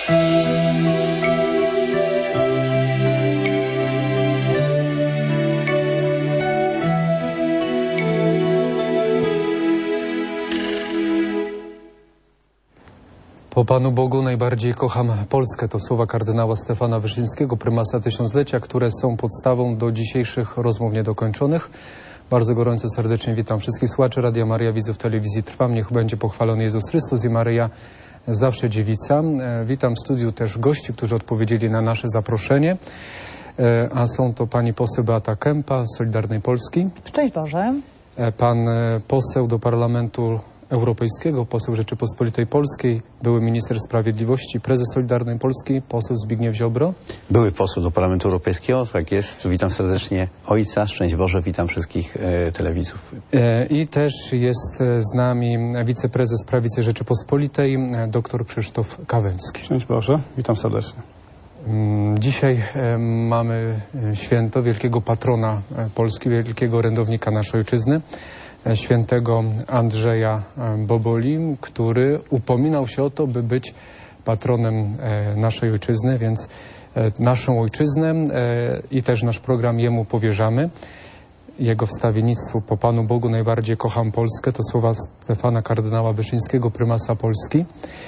Po Panu Bogu najbardziej kocham Polskę. To słowa kardynała Stefana Wyszyńskiego, prymasa tysiąclecia, które są podstawą do dzisiejszych rozmów niedokończonych. Bardzo gorąco, serdecznie witam wszystkich słuchaczy Radia Maryja, widzów telewizji Trwam. Niech będzie pochwalony Jezus Chrystus i Maryja zawsze dziewica. Witam w studiu też gości, którzy odpowiedzieli na nasze zaproszenie. A są to pani poseł Beata Kempa z Solidarnej Polski. Szczęść Boże. Pan poseł do Parlamentu Europejskiego, poseł Rzeczypospolitej Polskiej, były minister sprawiedliwości, prezes Solidarnej Polski, poseł Zbigniew Ziobro. Były poseł do Parlamentu Europejskiego, tak jest. Witam serdecznie ojca, szczęść Boże, witam wszystkich telewidzów. I też jest z nami wiceprezes Prawicy Rzeczypospolitej, dr Krzysztof Kawęcki. Szczęść Boże, witam serdecznie. Dzisiaj mamy święto wielkiego patrona Polski, wielkiego orędownika naszej ojczyzny, świętego Andrzeja Boboli, który upominał się o to, by być patronem naszej ojczyzny, więc naszą ojczyznę i też nasz program jemu powierzamy. Jego wstawiennictwu po Panu Bogu najbardziej kocham Polskę. To słowa Stefana kardynała Wyszyńskiego, prymasa Polski.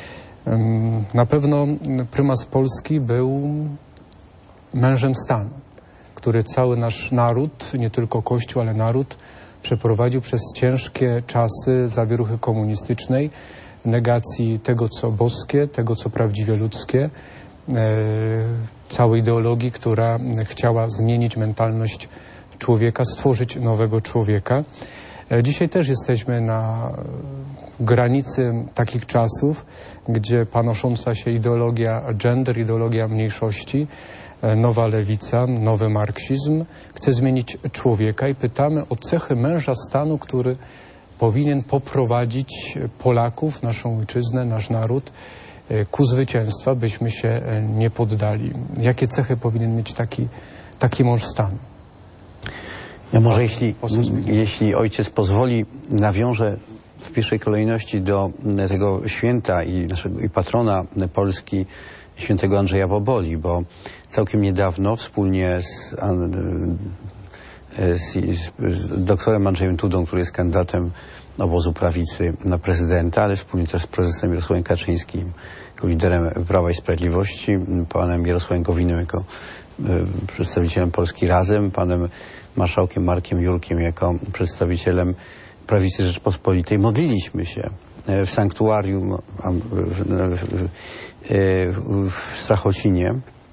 Na pewno prymas Polski był mężem stanu, który cały nasz naród, nie tylko Kościół, ale naród, przeprowadził przez ciężkie czasy zawieruchy komunistycznej, negacji tego, co boskie, tego, co prawdziwie ludzkie, całej ideologii, która chciała zmienić mentalność człowieka, stworzyć nowego człowieka. Dzisiaj też jesteśmy na granicy takich czasów, gdzie panosząca się ideologia gender, ideologia mniejszości, nowa lewica, nowy marksizm chce zmienić człowieka i pytamy o cechy męża stanu, który powinien poprowadzić Polaków, naszą ojczyznę, nasz naród ku zwycięstwa, byśmy się nie poddali. Jakie cechy powinien mieć taki mąż stanu? Ja może jeśli ojciec pozwoli, nawiążę w pierwszej kolejności do tego święta i patrona Polski, świętego Andrzeja Boboli, bo całkiem niedawno wspólnie z doktorem Andrzejem Dudą, który jest kandydatem obozu prawicy na prezydenta, ale wspólnie też z prezesem Jarosławem Kaczyńskim, jako liderem Prawa i Sprawiedliwości, panem Jarosławem Gowinem jako przedstawicielem Polski Razem, panem marszałkiem Markiem Jurkiem jako przedstawicielem Prawicy Rzeczypospolitej. Modliliśmy się w sanktuarium w Strachocinie,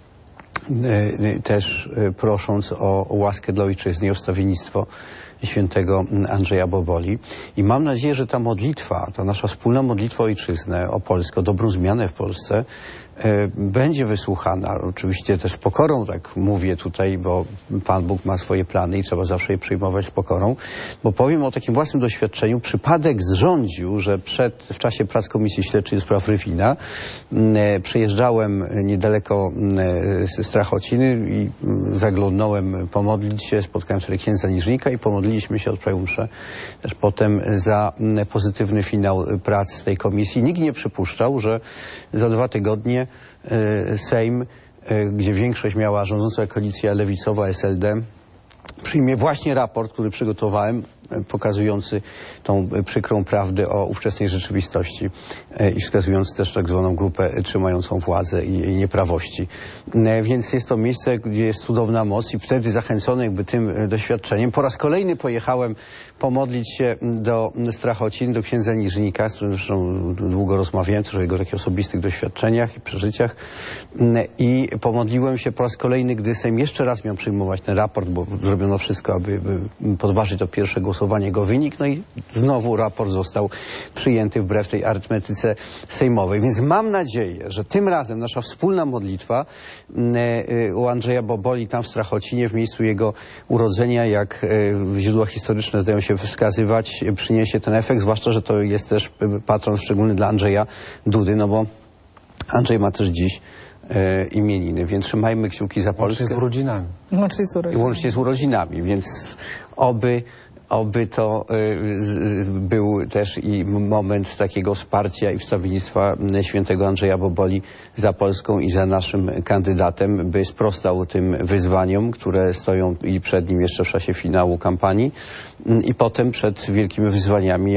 też prosząc o łaskę dla ojczyzny i o wstawiennictwo świętego Andrzeja Boboli. I mam nadzieję, że ta modlitwa, ta nasza wspólna modlitwa o ojczyznę, o Polskę, o dobrą zmianę w Polsce będzie wysłuchana. Oczywiście też z pokorą, tak mówię tutaj, bo Pan Bóg ma swoje plany i trzeba zawsze je przyjmować z pokorą. Bo powiem o takim własnym doświadczeniu. Przypadek zrządził, że w czasie prac Komisji Śledczej do spraw Rywina przejeżdżałem niedaleko Strachociny i zaglądnąłem pomodlić się, spotkałem sobie księdza niżnika i pomodliliśmy się, odprawił mszę też potem za pozytywny finał prac tej komisji. Nikt nie przypuszczał, że za 2 tygodnie Sejm, gdzie większość miała rządząca koalicja lewicowa SLD, przyjmie właśnie raport, który przygotowałem, pokazujący tą przykrą prawdę o ówczesnej rzeczywistości i wskazujący też tak zwaną grupę trzymającą władzę i nieprawości. Więc jest to miejsce, gdzie jest cudowna moc i wtedy zachęcony jakby tym doświadczeniem po raz kolejny pojechałem pomodlić się do Strachocin, do księdza niżnika, z którym zresztą długo rozmawiałem, też o jego takich osobistych doświadczeniach i przeżyciach, i pomodliłem się po raz kolejny, gdy Sejm jeszcze raz miał przyjmować ten raport, bo zrobiono wszystko, aby podważyć to pierwsze głosowanie, jego wynik, no i znowu raport został przyjęty wbrew tej arytmetyce sejmowej. Więc mam nadzieję, że tym razem nasza wspólna modlitwa u Andrzeja Boboli tam w Strachocinie, w miejscu jego urodzenia, jak źródła historyczne zdają się wskazywać, przyniesie ten efekt, zwłaszcza, że to jest też patron szczególny dla Andrzeja Dudy, no bo Andrzej ma też dziś imieniny, więc trzymajmy kciuki za Polskę. Łącznie z urodzinami. Łącznie z urodzinami, więc oby to był też i moment takiego wsparcia i wstawiennictwa świętego Andrzeja Boboli za Polską i za naszym kandydatem, by sprostał tym wyzwaniom, które stoją i przed nim jeszcze w czasie finału kampanii i potem przed wielkimi wyzwaniami,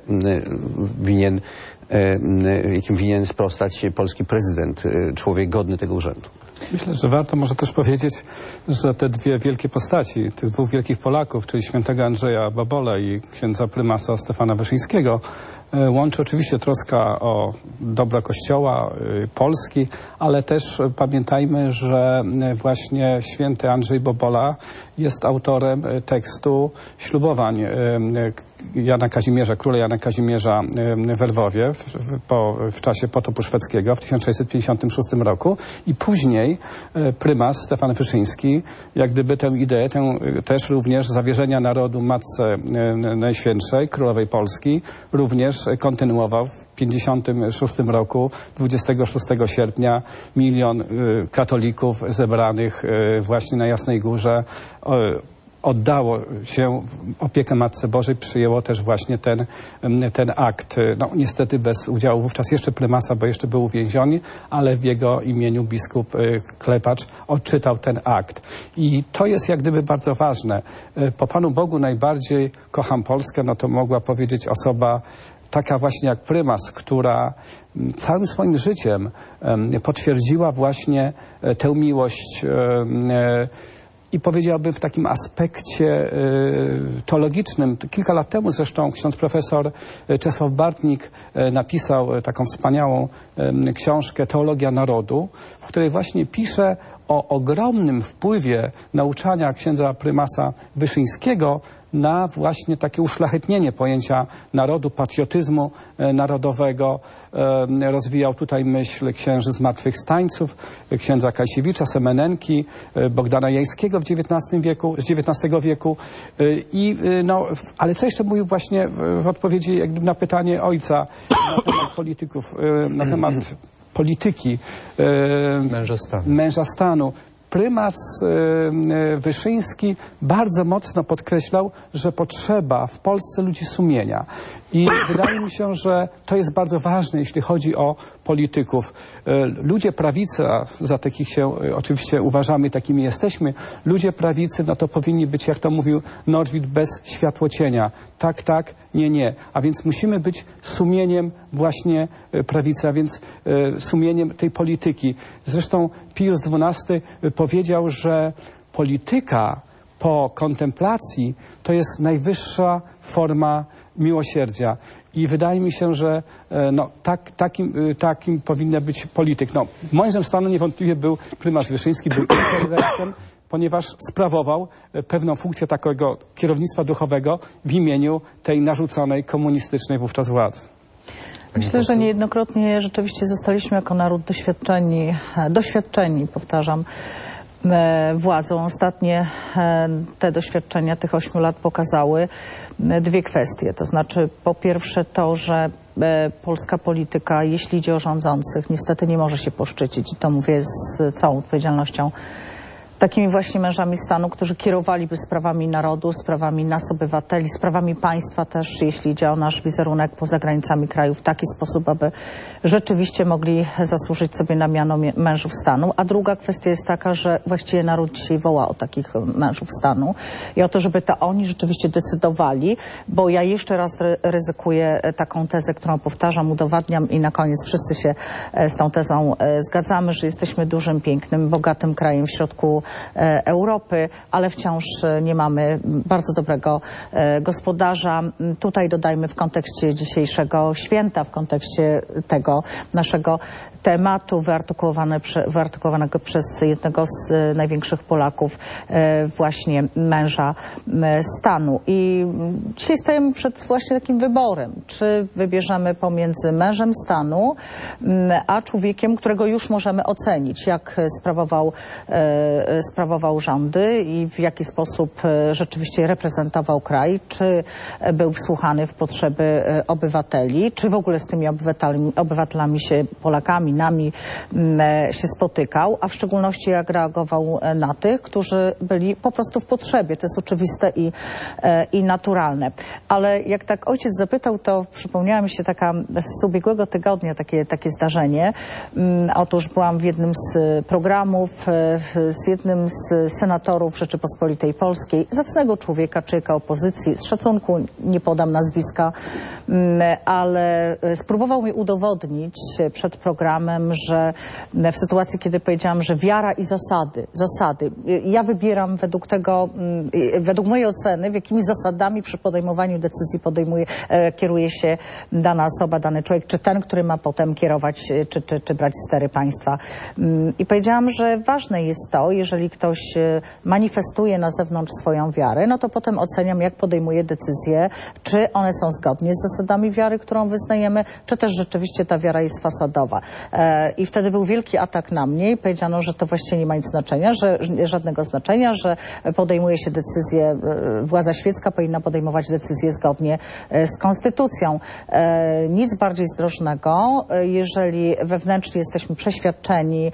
jakim winien sprostać polski prezydent, człowiek godny tego urzędu. Myślę, że warto może też powiedzieć, że te dwie wielkie postaci, tych dwóch wielkich Polaków, czyli świętego Andrzeja Bobole i księdza prymasa Stefana Wyszyńskiego, łączy oczywiście troska o dobro Kościoła, Polski, ale też pamiętajmy, że właśnie święty Andrzej Bobola jest autorem tekstu ślubowań Jana Kazimierza, króla Jana Kazimierza w Lwowie w czasie potopu szwedzkiego w 1656 roku i później prymas Stefan Wyszyński jak gdyby tę ideę, też również zawierzenia narodu Matce Najświętszej, Królowej Polski, również kontynuował w 56 roku, 26 sierpnia 1 000 000 katolików zebranych właśnie na Jasnej Górze oddało się opiekę Matce Bożej, przyjęło też właśnie ten akt. No, niestety bez udziału wówczas jeszcze prymasa, bo jeszcze był uwięziony, ale w jego imieniu biskup Klepacz odczytał ten akt. I to jest jak gdyby bardzo ważne. Po Panu Bogu najbardziej kocham Polskę, no to mogła powiedzieć osoba taka właśnie jak prymas, która całym swoim życiem potwierdziła właśnie tę miłość i powiedziałbym w takim aspekcie teologicznym. Kilka lat temu zresztą ksiądz profesor Czesław Bartnik napisał taką wspaniałą książkę Teologia Narodu, w której właśnie pisze o ogromnym wpływie nauczania księdza prymasa Wyszyńskiego na właśnie takie uszlachetnienie pojęcia narodu, patriotyzmu narodowego. Rozwijał tutaj myśl księży zmartwychwstańców, księdza Kajsiewicza, Semenenki, Bogdana Jańskiego z XIX wieku. Ale co jeszcze mówił właśnie w odpowiedzi jak gdyby na pytanie ojca na temat polityków, na temat polityki męża stanu. Prymas Wyszyński bardzo mocno podkreślał, że potrzeba w Polsce ludzi sumienia. I wydaje mi się, że to jest bardzo ważne, jeśli chodzi o polityków. Ludzie prawicy, a za takich się oczywiście uważamy, takimi jesteśmy, ludzie prawicy, no to powinni być, jak to mówił Norwid, bez światłocienia. Tak, tak, nie, nie. A więc musimy być sumieniem właśnie prawicy, a więc sumieniem tej polityki. Zresztą Pius XII powiedział, że polityka po kontemplacji to jest najwyższa forma miłosierdzia. I wydaje mi się, że takim powinien być polityk. No, mężem stanu niewątpliwie był prymas Wyszyński, był interwencją, ponieważ sprawował pewną funkcję takiego kierownictwa duchowego w imieniu tej narzuconej komunistycznej wówczas władzy. Myślę, że niejednokrotnie rzeczywiście zostaliśmy jako naród doświadczeni, powtarzam, władzą. Ostatnie te doświadczenia tych 8 lat pokazały dwie kwestie. To znaczy po pierwsze to, że polska polityka, jeśli idzie o rządzących, niestety nie może się poszczycić, i to mówię z całą odpowiedzialnością, takimi właśnie mężami stanu, którzy kierowaliby sprawami narodu, sprawami nas, obywateli, sprawami państwa też, jeśli idzie o nasz wizerunek poza granicami kraju, w taki sposób, aby rzeczywiście mogli zasłużyć sobie na miano mężów stanu. A druga kwestia jest taka, że właściwie naród dzisiaj woła o takich mężów stanu i o to, żeby to oni rzeczywiście decydowali, bo ja jeszcze raz ryzykuję taką tezę, którą powtarzam, udowadniam i na koniec wszyscy się z tą tezą zgadzamy, że jesteśmy dużym, pięknym, bogatym krajem w środku Europy, ale wciąż nie mamy bardzo dobrego gospodarza. Tutaj dodajmy w kontekście dzisiejszego święta, w kontekście tego naszego tematu wyartykułowanego przez jednego z największych Polaków, właśnie męża stanu. I dzisiaj stajemy przed właśnie takim wyborem, czy wybierzemy pomiędzy mężem stanu, a człowiekiem, którego już możemy ocenić, jak sprawował rządy i w jaki sposób rzeczywiście reprezentował kraj, czy był wsłuchany w potrzeby obywateli, czy w ogóle z tymi obywatelami się, Polakami, egzaminami się spotykał, a w szczególności jak reagował na tych, którzy byli po prostu w potrzebie. To jest oczywiste i naturalne. Ale jak tak ojciec zapytał, to przypomniała mi się taka z ubiegłego tygodnia takie zdarzenie. Otóż byłam w jednym z programów z jednym z senatorów Rzeczypospolitej Polskiej, zacnego człowieka, człowieka opozycji, z szacunku nie podam nazwiska, ale spróbował mi udowodnić przed programem, że w sytuacji, kiedy powiedziałam, że wiara i zasady, ja wybieram według tego, według mojej oceny, w jakimi zasadami przy podejmowaniu decyzji kieruje się dana osoba, dany człowiek, czy ten, który ma potem kierować, czy brać stery państwa. I powiedziałam, że ważne jest to, jeżeli ktoś manifestuje na zewnątrz swoją wiarę, no to potem oceniam, jak podejmuje decyzje, czy one są zgodnie z zasadami wiary, którą wyznajemy, czy też rzeczywiście ta wiara jest fasadowa. I wtedy był wielki atak na mnie i powiedziano, że to właściwie nie ma nic znaczenia, żadnego znaczenia, że podejmuje się decyzje, władza świecka powinna podejmować decyzje zgodnie z konstytucją. Nic bardziej zdrożnego, jeżeli wewnętrznie jesteśmy przeświadczeni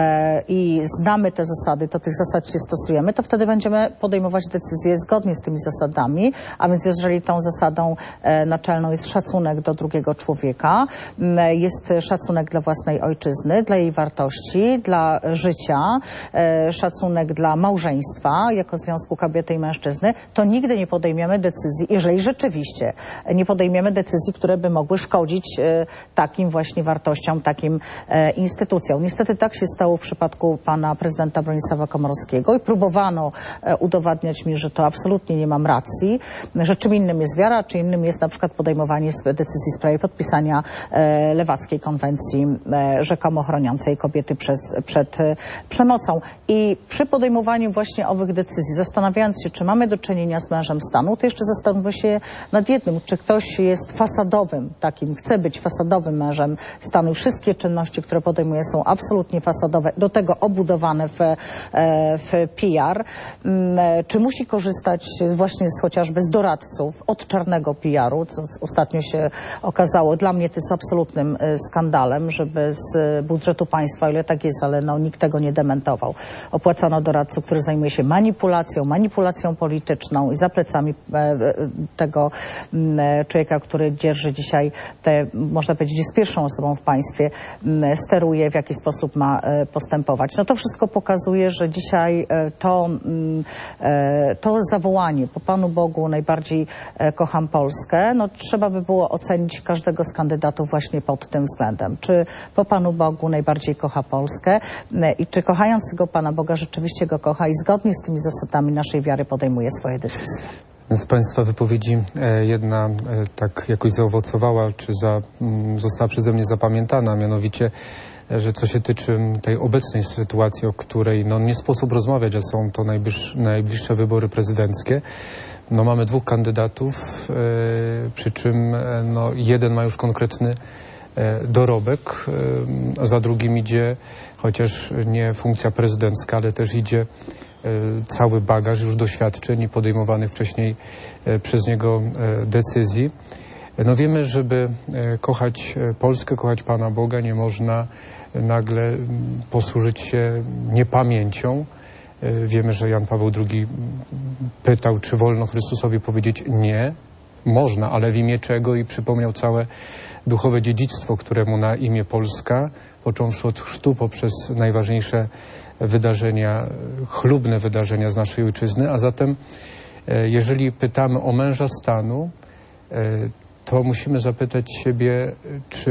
i znamy te zasady, to tych zasad się stosujemy, to wtedy będziemy podejmować decyzje zgodnie z tymi zasadami, a więc jeżeli tą zasadą naczelną jest szacunek do drugiego człowieka, jest szacunek dla własnej ojczyzny, dla jej wartości, dla życia, szacunek dla małżeństwa jako związku kobiety i mężczyzny, to nigdy nie podejmiemy decyzji, jeżeli rzeczywiście nie podejmiemy decyzji, które by mogły szkodzić takim właśnie wartościom, takim instytucjom. Niestety tak się stało w przypadku pana prezydenta Bronisława Komorowskiego i próbowano udowadniać mi, że to absolutnie nie mam racji, że czym innym jest wiara, czym innym jest na przykład podejmowanie decyzji w sprawie podpisania lewackiej konwencji rzekomo chroniącej kobiety przed przemocą. I przy podejmowaniu właśnie owych decyzji, zastanawiając się, czy mamy do czynienia z mężem stanu, to jeszcze zastanówmy się nad jednym, czy ktoś jest fasadowym takim, chce być fasadowym mężem stanu. Wszystkie czynności, które podejmuje, są absolutnie fasadowe, do tego obudowane w PR. Czy musi korzystać właśnie chociażby z doradców od czarnego PR-u, co ostatnio się okazało. Dla mnie to jest absolutnym skandalem, żeby z budżetu państwa, o ile tak jest, ale no, nikt tego nie dementował, opłacano doradców, który zajmuje się manipulacją polityczną i za plecami tego człowieka, który dzierży dzisiaj, można powiedzieć, jest pierwszą osobą w państwie, steruje, w jaki sposób ma postępować. No to wszystko pokazuje, że dzisiaj to zawołanie po Panu Bogu najbardziej kocham Polskę, no trzeba by było ocenić każdego z kandydatów właśnie pod tym względem. Czy po Panu Bogu najbardziej kocha Polskę i czy kochając tego Pana Boga rzeczywiście go kocha i zgodnie z tymi zasadami naszej wiary podejmuje swoje decyzje. Z Państwa wypowiedzi jedna tak jakoś zaowocowała, czy została przeze mnie zapamiętana, mianowicie, że co się tyczy tej obecnej sytuacji, o której no, nie sposób rozmawiać, a są to najbliższe wybory prezydenckie. No, mamy dwóch kandydatów, przy czym no, jeden ma już konkretny dorobek, a za drugim idzie, chociaż nie funkcja prezydencka, ale też idzie cały bagaż już doświadczeń i podejmowanych wcześniej przez niego decyzji. No wiemy, żeby kochać Polskę, kochać Pana Boga, nie można nagle posłużyć się niepamięcią. Wiemy, że Jan Paweł II pytał, czy wolno Chrystusowi powiedzieć nie. Można, ale w imię czego? I przypomniał całe duchowe dziedzictwo, któremu na imię Polska, począwszy od chrztu poprzez najważniejsze wydarzenia, chlubne wydarzenia z naszej ojczyzny. A zatem, jeżeli pytamy o męża stanu, to musimy zapytać siebie, czy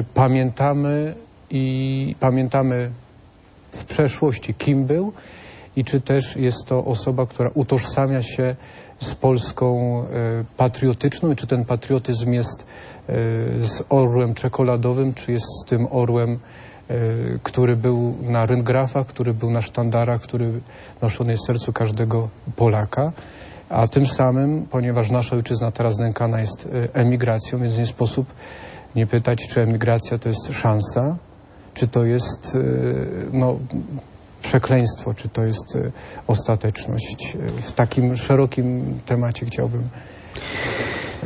pamiętamy w przeszłości, kim był i czy też jest to osoba, która utożsamia się z Polską patriotyczną i czy ten patriotyzm jest z orłem czekoladowym, czy jest z tym orłem, który był na ryngrafach, który był na sztandarach, który noszony jest w sercu każdego Polaka. A tym samym, ponieważ nasza ojczyzna teraz nękana jest emigracją, więc nie sposób nie pytać, czy emigracja to jest szansa, czy to jest no, przekleństwo, czy to jest ostateczność. W takim szerokim temacie chciałbym...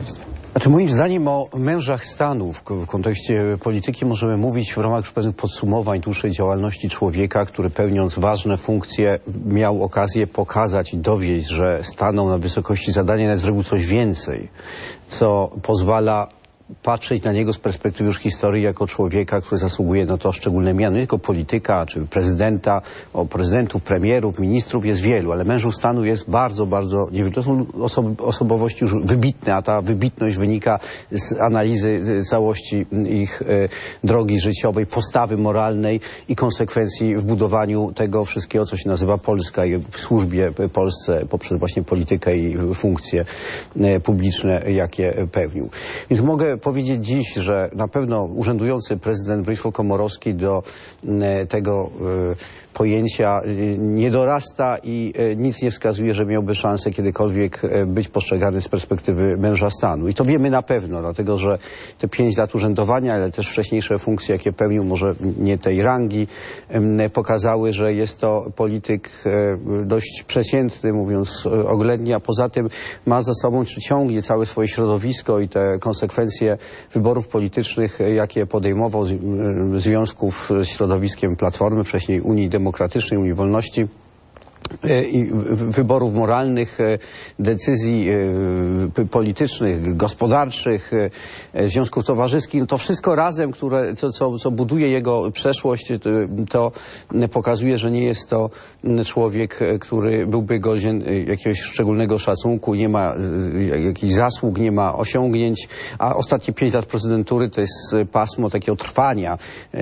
Znaczy, moim zdaniem o mężach stanu w kontekście polityki możemy mówić w ramach już pewnych podsumowań dłuższej działalności człowieka, który pełniąc ważne funkcje miał okazję pokazać i dowieść, że stanął na wysokości zadania, nawet zrobił coś więcej, co pozwala patrzeć na niego z perspektywy już historii jako człowieka, który zasługuje na to szczególne miano, nie tylko polityka, czy prezydenta, prezydentów, premierów, ministrów jest wielu, ale mężów stanu jest bardzo, bardzo niewielu. To są osobowości już wybitne, a ta wybitność wynika z analizy całości ich drogi życiowej, postawy moralnej i konsekwencji w budowaniu tego wszystkiego, co się nazywa Polska i w służbie Polsce poprzez właśnie politykę i funkcje publiczne, jakie pełnił. Więc mogę powiedzieć dziś, że na pewno urzędujący prezydent Bronisław Komorowski do tego pojęcia nie dorasta i nic nie wskazuje, że miałby szansę kiedykolwiek być postrzegany z perspektywy męża stanu. I to wiemy na pewno, dlatego że te 5 lat urzędowania, ale też wcześniejsze funkcje, jakie pełnił, może nie tej rangi, pokazały, że jest to polityk dość przeciętny, mówiąc oględnie, a poza tym ma za sobą, czy ciągnie całe swoje środowisko i te konsekwencje wyborów politycznych, jakie podejmował, związków z środowiskiem Platformy, wcześniej Unii Demokratycznej, Unii Wolności, i wyborów moralnych, decyzji politycznych, gospodarczych, związków towarzyskich, to wszystko razem, co buduje jego przeszłość, to pokazuje, że nie jest to człowiek, który byłby godzien jakiegoś szczególnego szacunku, nie ma jakichś zasług, nie ma osiągnięć, a ostatnie 5 lat prezydentury to jest pasmo takiego trwania,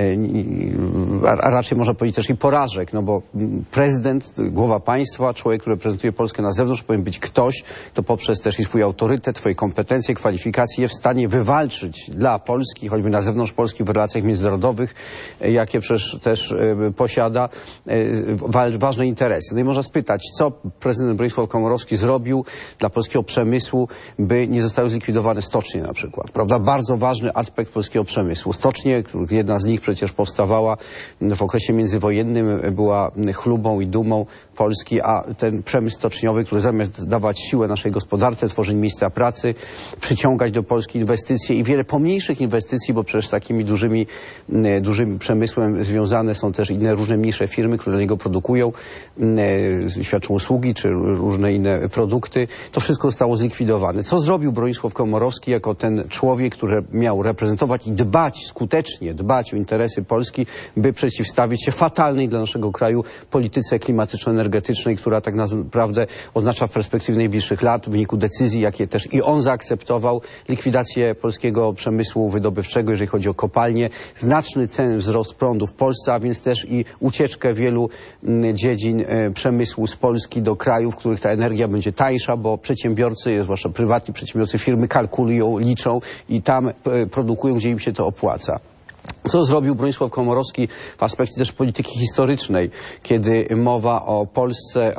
a raczej można powiedzieć też i porażek, no bo prezydent, głowa państwa, człowiek, który reprezentuje Polskę na zewnątrz, powinien być ktoś, kto poprzez też i swój autorytet, swoje kompetencje, kwalifikacje jest w stanie wywalczyć dla Polski, choćby na zewnątrz Polski w relacjach międzynarodowych, jakie przecież też posiada, ważne interesy. No i można spytać, co prezydent Bronisław Komorowski zrobił dla polskiego przemysłu, by nie zostały zlikwidowane stocznie na przykład, prawda? Bardzo ważny aspekt polskiego przemysłu. Stocznie, jedna z nich przecież powstawała w okresie międzywojennym, była chlubą i dumą Polski, a ten przemysł stoczniowy, który zamiast dawać siłę naszej gospodarce, tworzyć miejsca pracy, przyciągać do Polski inwestycje i wiele pomniejszych inwestycji, bo przecież z takimi dużym przemysłem związane są też inne różne mniejsze firmy, które dla niego produkują, świadczą usługi czy różne inne produkty. To wszystko zostało zlikwidowane. Co zrobił Bronisław Komorowski jako ten człowiek, który miał reprezentować i skutecznie dbać o interesy Polski, by przeciwstawić się fatalnej dla naszego kraju polityce klimatyczno-energetycznej, która tak naprawdę oznacza w perspektywie najbliższych lat w wyniku decyzji, jakie też i on zaakceptował, likwidację polskiego przemysłu wydobywczego, jeżeli chodzi o kopalnie, znaczny wzrost prądu w Polsce, a więc też i ucieczkę wielu dziedzin przemysłu z Polski do krajów, w których ta energia będzie tańsza, bo przedsiębiorcy, zwłaszcza prywatni przedsiębiorcy, firmy kalkulują, liczą i tam produkują, gdzie im się to opłaca. Co zrobił Bronisław Komorowski w aspekcie też polityki historycznej, kiedy mowa o Polsce,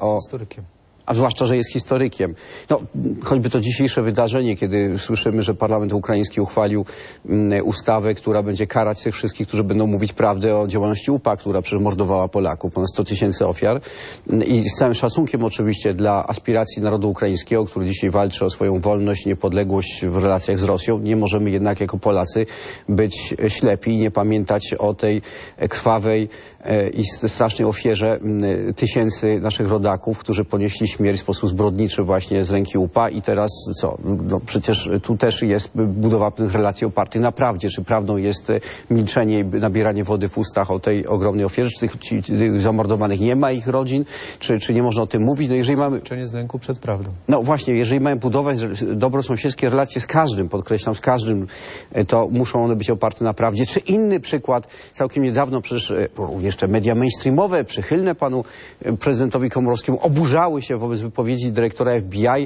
a zwłaszcza, że jest historykiem. No, choćby to dzisiejsze wydarzenie, kiedy słyszymy, że parlament ukraiński uchwalił ustawę, która będzie karać tych wszystkich, którzy będą mówić prawdę o działalności UPA, która przecież mordowała Polaków, ponad 100 000 ofiar. I z całym szacunkiem oczywiście dla aspiracji narodu ukraińskiego, który dzisiaj walczy o swoją wolność, niepodległość w relacjach z Rosją. Nie możemy jednak jako Polacy być ślepi i nie pamiętać o tej krwawej i strasznej ofierze tysięcy naszych rodaków, którzy ponieśli śmierć w sposób zbrodniczy właśnie z ręki UPA i teraz co? No przecież tu też jest budowa pewnych relacji opartych na prawdzie. Czy prawdą jest milczenie i nabieranie wody w ustach o tej ogromnej ofierze? Czy tych zamordowanych nie ma, ich rodzin? Czy nie można o tym mówić? No jeżeli mamy... Milczenie z lęku przed prawdą. No właśnie, jeżeli mamy budować dobrosąsiedzkie relacje z każdym, podkreślam, z każdym, to muszą one być oparte na prawdzie. Czy inny przykład, całkiem niedawno przecież jeszcze media mainstreamowe, przychylne panu prezydentowi Komorowskiemu, oburzały się wobec wypowiedzi dyrektora FBI,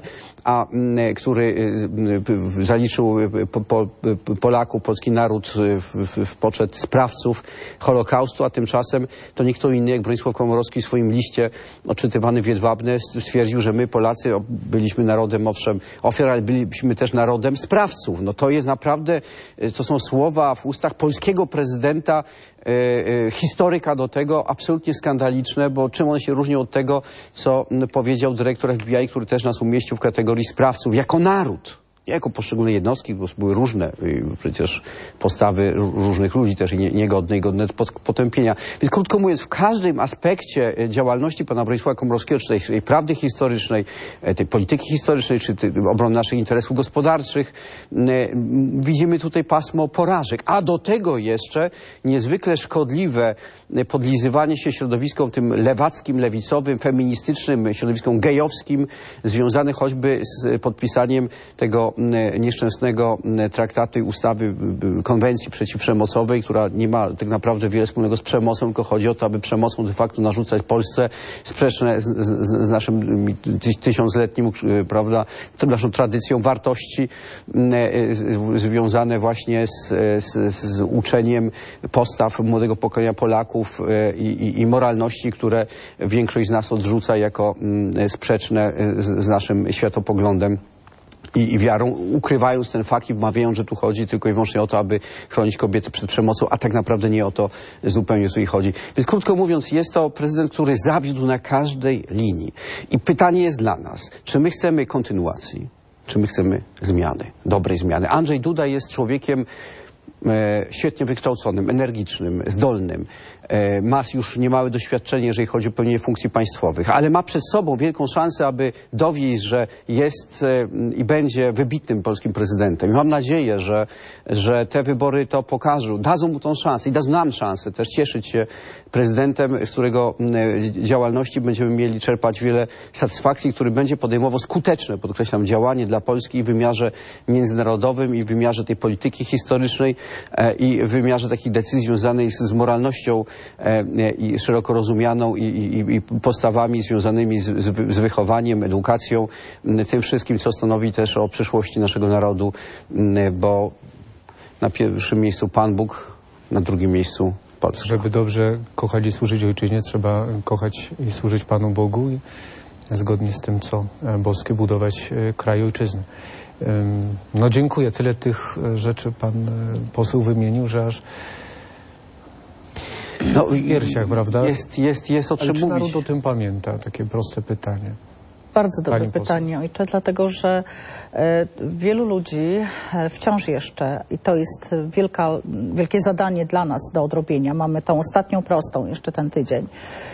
który zaliczył Polaków, polski naród w poczet sprawców Holokaustu, a tymczasem to nie kto inny jak Bronisław Komorowski w swoim liście odczytywany w Jedwabne stwierdził, że my Polacy byliśmy narodem owszem ofiar, ale byliśmy też narodem sprawców. No to jest naprawdę, to są słowa w ustach polskiego prezydenta, historyka do tego, absolutnie skandaliczne, bo czym one się różnią od tego, co powiedział dyrektor FBI, który też nas umieścił w kategorii sprawców, jako naród. jako poszczególne jednostki, bo były różne przecież postawy różnych ludzi też i niegodne i godne potępienia. Więc krótko mówiąc, w każdym aspekcie działalności pana Bronisława Komorowskiego, czy tej prawdy historycznej, tej polityki historycznej, czy obrony naszych interesów gospodarczych, widzimy tutaj pasmo porażek. A do tego jeszcze niezwykle szkodliwe podlizywanie się środowiskom tym lewackim, lewicowym, feministycznym, środowiskom gejowskim, związane choćby z podpisaniem tego nieszczęsnego traktatu, ustawy, konwencji przeciwprzemocowej, która nie ma tak naprawdę wiele wspólnego z przemocą, tylko chodzi o to, aby przemocą de facto narzucać Polsce, sprzeczne z naszym tysiącletnim, prawda, naszą tradycją wartości związane właśnie z uczeniem postaw młodego pokolenia Polaków i moralności, które większość z nas odrzuca jako sprzeczne z naszym światopoglądem i wiarą, ukrywając ten fakt i wmawiając, że tu chodzi tylko i wyłącznie o to, aby chronić kobiety przed przemocą, a tak naprawdę nie o to zupełnie tutaj chodzi. Więc krótko mówiąc, jest to prezydent, który zawiódł na każdej linii. I pytanie jest dla nas, czy my chcemy kontynuacji, czy my chcemy zmiany, dobrej zmiany. Andrzej Duda jest człowiekiem świetnie wykształconym, energicznym, zdolnym. Ma już niemałe doświadczenie, jeżeli chodzi o pełnienie funkcji państwowych, ale ma przed sobą wielką szansę, aby dowieść, że jest i będzie wybitnym polskim prezydentem. I mam nadzieję, że te wybory to pokażą, dadzą mu tą szansę i dadzą nam szansę też cieszyć się prezydentem, z którego działalności będziemy mieli czerpać wiele satysfakcji, który będzie podejmował skuteczne, podkreślam, działanie dla Polski w wymiarze międzynarodowym i w wymiarze tej polityki historycznej i w wymiarze takich decyzji związanych z moralnością i szeroko rozumianą i postawami związanymi z wychowaniem, edukacją, tym wszystkim, co stanowi też o przyszłości naszego narodu, bo na pierwszym miejscu Pan Bóg, na drugim miejscu Polska. Żeby dobrze kochać i służyć ojczyźnie, trzeba kochać i służyć Panu Bogu i zgodnie z tym, co boskie, budować kraj ojczyzny. No dziękuję. Tyle tych rzeczy pan poseł wymienił, że aż w piersiach, prawda? Jest o czym Ale czy mówić. naród o tym pamięta? Takie proste pytanie. Bardzo dobre Pani pytanie, ojcze, dlatego że wielu ludzi wciąż jeszcze, i to jest wielkie zadanie dla nas do odrobienia, mamy tą ostatnią prostą jeszcze ten tydzień,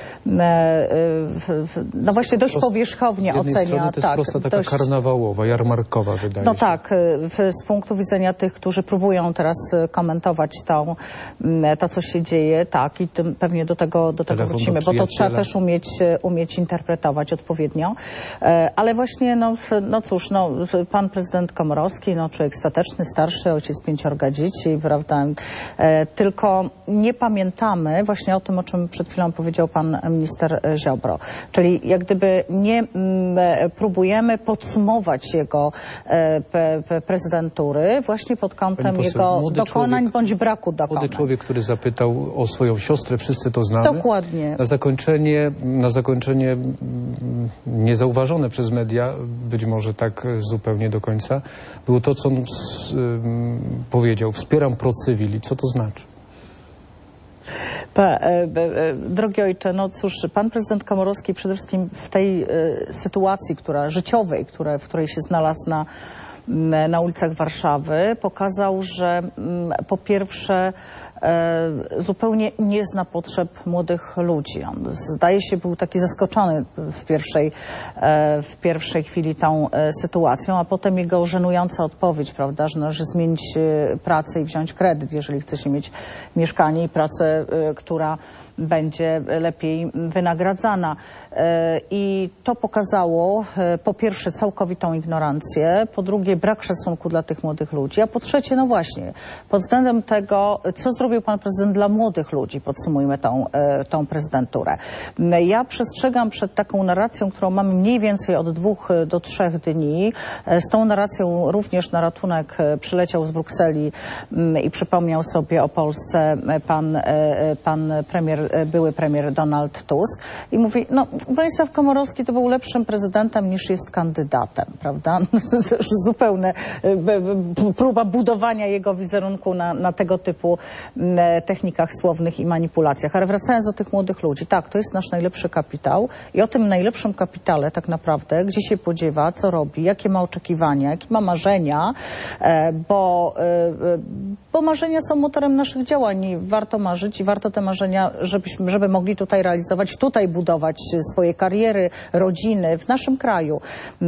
no właśnie dość powierzchownie ocenia. Z jednej strony to jest prosta taka karnawałowa, jarmarkowa, wydaje się. No tak, z punktu widzenia tych, którzy próbują teraz komentować to, co się dzieje, tak, i pewnie do tego wrócimy, bo to trzeba też umieć interpretować odpowiednio. Ale właśnie, no cóż, pan prezydent Komorowski, człowiek stateczny, starszy, ojciec 5 dzieci, prawda, tylko nie pamiętamy właśnie o tym, o czym przed chwilą powiedział pan minister Ziobro. Czyli jak gdyby nie próbujemy podsumować jego prezydentury właśnie pod kątem jego dokonań bądź braku dokonań. Młody człowiek, który zapytał o swoją siostrę, wszyscy to znamy. Dokładnie. Na zakończenie niezauważone przez media, być może tak zupełnie do końca, było to, co on powiedział. Wspieram pro-cywili. Co to znaczy? Drogi ojcze, no cóż, pan prezydent Komorowski przede wszystkim w tej sytuacji życiowej, w której się znalazł na ulicach Warszawy, pokazał, że po pierwsze zupełnie nie zna potrzeb młodych ludzi. On, zdaje się, był taki zaskoczony w pierwszej chwili tą sytuacją, a potem jego żenująca odpowiedź, prawda, że należy zmienić pracę i wziąć kredyt, jeżeli chce się mieć mieszkanie i pracę, która będzie lepiej wynagradzana. I to pokazało po pierwsze całkowitą ignorancję, po drugie brak szacunku dla tych młodych ludzi, a po trzecie, no właśnie, pod względem tego, co zrobił pan prezydent dla młodych ludzi, podsumujmy tą prezydenturę. Ja przestrzegam przed taką narracją, którą mamy mniej więcej od 2 do 3 dni. Z tą narracją również na ratunek przyleciał z Brukseli i przypomniał sobie o Polsce pan premier były premier Donald Tusk i mówi, no Bronisław Komorowski to był lepszym prezydentem niż jest kandydatem, prawda? Zupełna próba budowania jego wizerunku na tego typu technikach słownych i manipulacjach. Ale wracając do tych młodych ludzi, tak, to jest nasz najlepszy kapitał i o tym najlepszym kapitale tak naprawdę, gdzie się podziewa, co robi, jakie ma oczekiwania, jakie ma marzenia, bo marzenia są motorem naszych działań i warto marzyć i warto te marzenia, żeby mogli tutaj realizować, tutaj budować swoje kariery, rodziny w naszym kraju,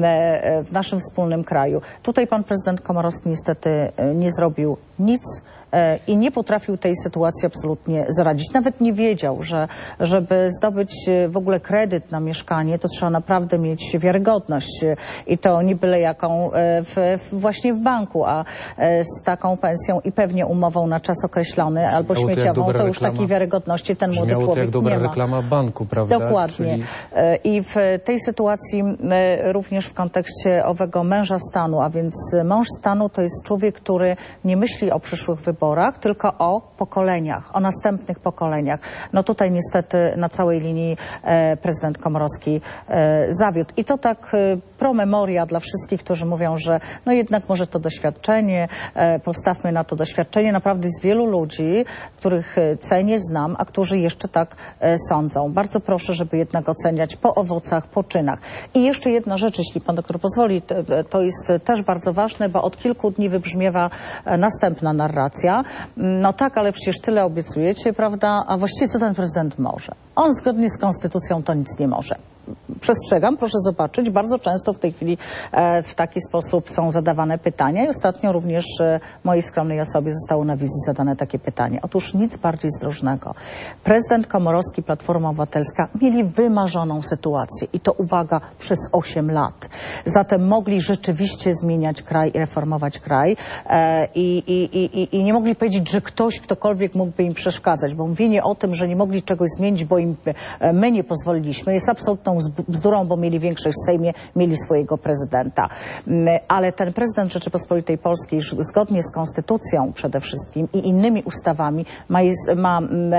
w naszym wspólnym kraju. Tutaj pan prezydent Komorowski niestety nie zrobił nic i nie potrafił tej sytuacji absolutnie zaradzić. Nawet nie wiedział, że żeby zdobyć w ogóle kredyt na mieszkanie, to trzeba naprawdę mieć wiarygodność i to nie byle jaką właśnie w banku, a z taką pensją i pewnie umową na czas określony albo śmieciową, to już takiej wiarygodności ten młody człowiek to jak dobra nie ma. reklama banku, prawda? Dokładnie. I w tej sytuacji również w kontekście owego męża stanu, a więc mąż stanu to jest człowiek, który nie myśli o przyszłych wyborach, tylko o pokoleniach, o następnych pokoleniach. No tutaj niestety na całej linii prezydent Komorowski zawiódł. I to tak pro memoria dla wszystkich, którzy mówią, że no jednak może to doświadczenie, postawmy na to doświadczenie. Naprawdę jest wielu ludzi, których cenię, znam, a którzy jeszcze tak sądzą. Bardzo proszę, żeby jednak oceniać po owocach, po czynach. I jeszcze jedna rzecz, jeśli pan doktor pozwoli, to jest też bardzo ważne, bo od kilku dni wybrzmiewa następna narracja. No tak, ale przecież tyle obiecujecie, prawda? A właściwie co ten prezydent może? On zgodnie z konstytucją to nic nie może. Przestrzegam, proszę zobaczyć, bardzo często w tej chwili w taki sposób są zadawane pytania i ostatnio również mojej skromnej osobie zostało na wizji zadane takie pytanie. Otóż nic bardziej zdrożnego. Prezydent Komorowski, Platforma Obywatelska mieli wymarzoną sytuację i to uwaga przez 8 lat. Zatem mogli rzeczywiście zmieniać kraj i reformować kraj i nie mogli powiedzieć, że ktokolwiek mógłby im przeszkadzać, bo mówienie o tym, że nie mogli czegoś zmienić, bo my nie pozwoliliśmy, jest absolutną bzdurą, bo mieli większość w Sejmie, mieli swojego prezydenta. Ale ten prezydent Rzeczypospolitej Polskiej zgodnie z konstytucją przede wszystkim i innymi ustawami ma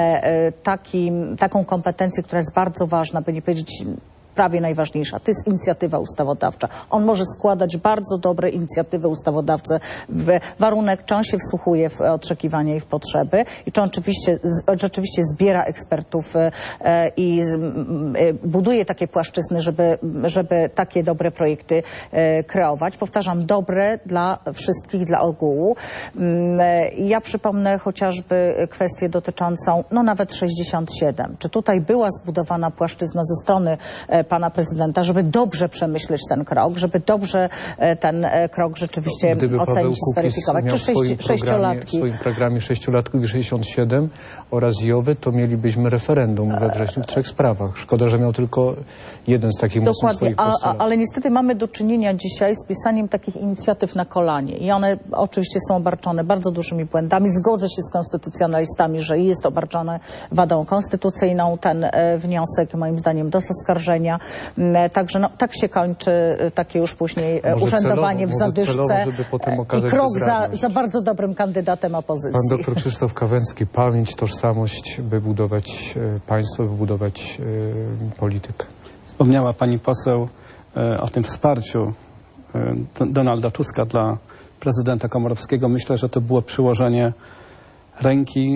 taką kompetencję, która jest bardzo ważna, by nie powiedzieć prawie najważniejsza. To jest inicjatywa ustawodawcza. On może składać bardzo dobre inicjatywy ustawodawcze w warunek, czy on się wsłuchuje w oczekiwania i w potrzeby i czy on rzeczywiście zbiera ekspertów i buduje takie płaszczyzny, żeby takie dobre projekty kreować. Powtarzam, dobre dla wszystkich, dla ogółu. Ja przypomnę chociażby kwestię dotyczącą, no nawet 67. Czy tutaj była zbudowana płaszczyzna ze strony pana prezydenta, żeby dobrze przemyśleć ten krok, żeby dobrze ten krok rzeczywiście ocenić, zweryfikować. Czy sześciolatki? W swoim programie 6-latków i 67 oraz JOW-y, to mielibyśmy referendum we wrześniu w 3 sprawach. Szkoda, że miał tylko jeden z takich mocnych swoich postulatów. Ale niestety mamy do czynienia dzisiaj z pisaniem takich inicjatyw na kolanie i one oczywiście są obarczone bardzo dużymi błędami. Zgodzę się z konstytucjonalistami, że jest obarczone wadą konstytucyjną ten wniosek, moim zdaniem do zaskarżenia. Także no, tak się kończy takie już później urzędowanie w zadyszce i krok za bardzo dobrym kandydatem opozycji. Pan doktor Krzysztof Kawęcki, pamięć, tożsamość, by budować państwo, by budować politykę. Wspomniała pani poseł o tym wsparciu Donalda Tuska dla prezydenta Komorowskiego. Myślę, że to było przyłożenie ręki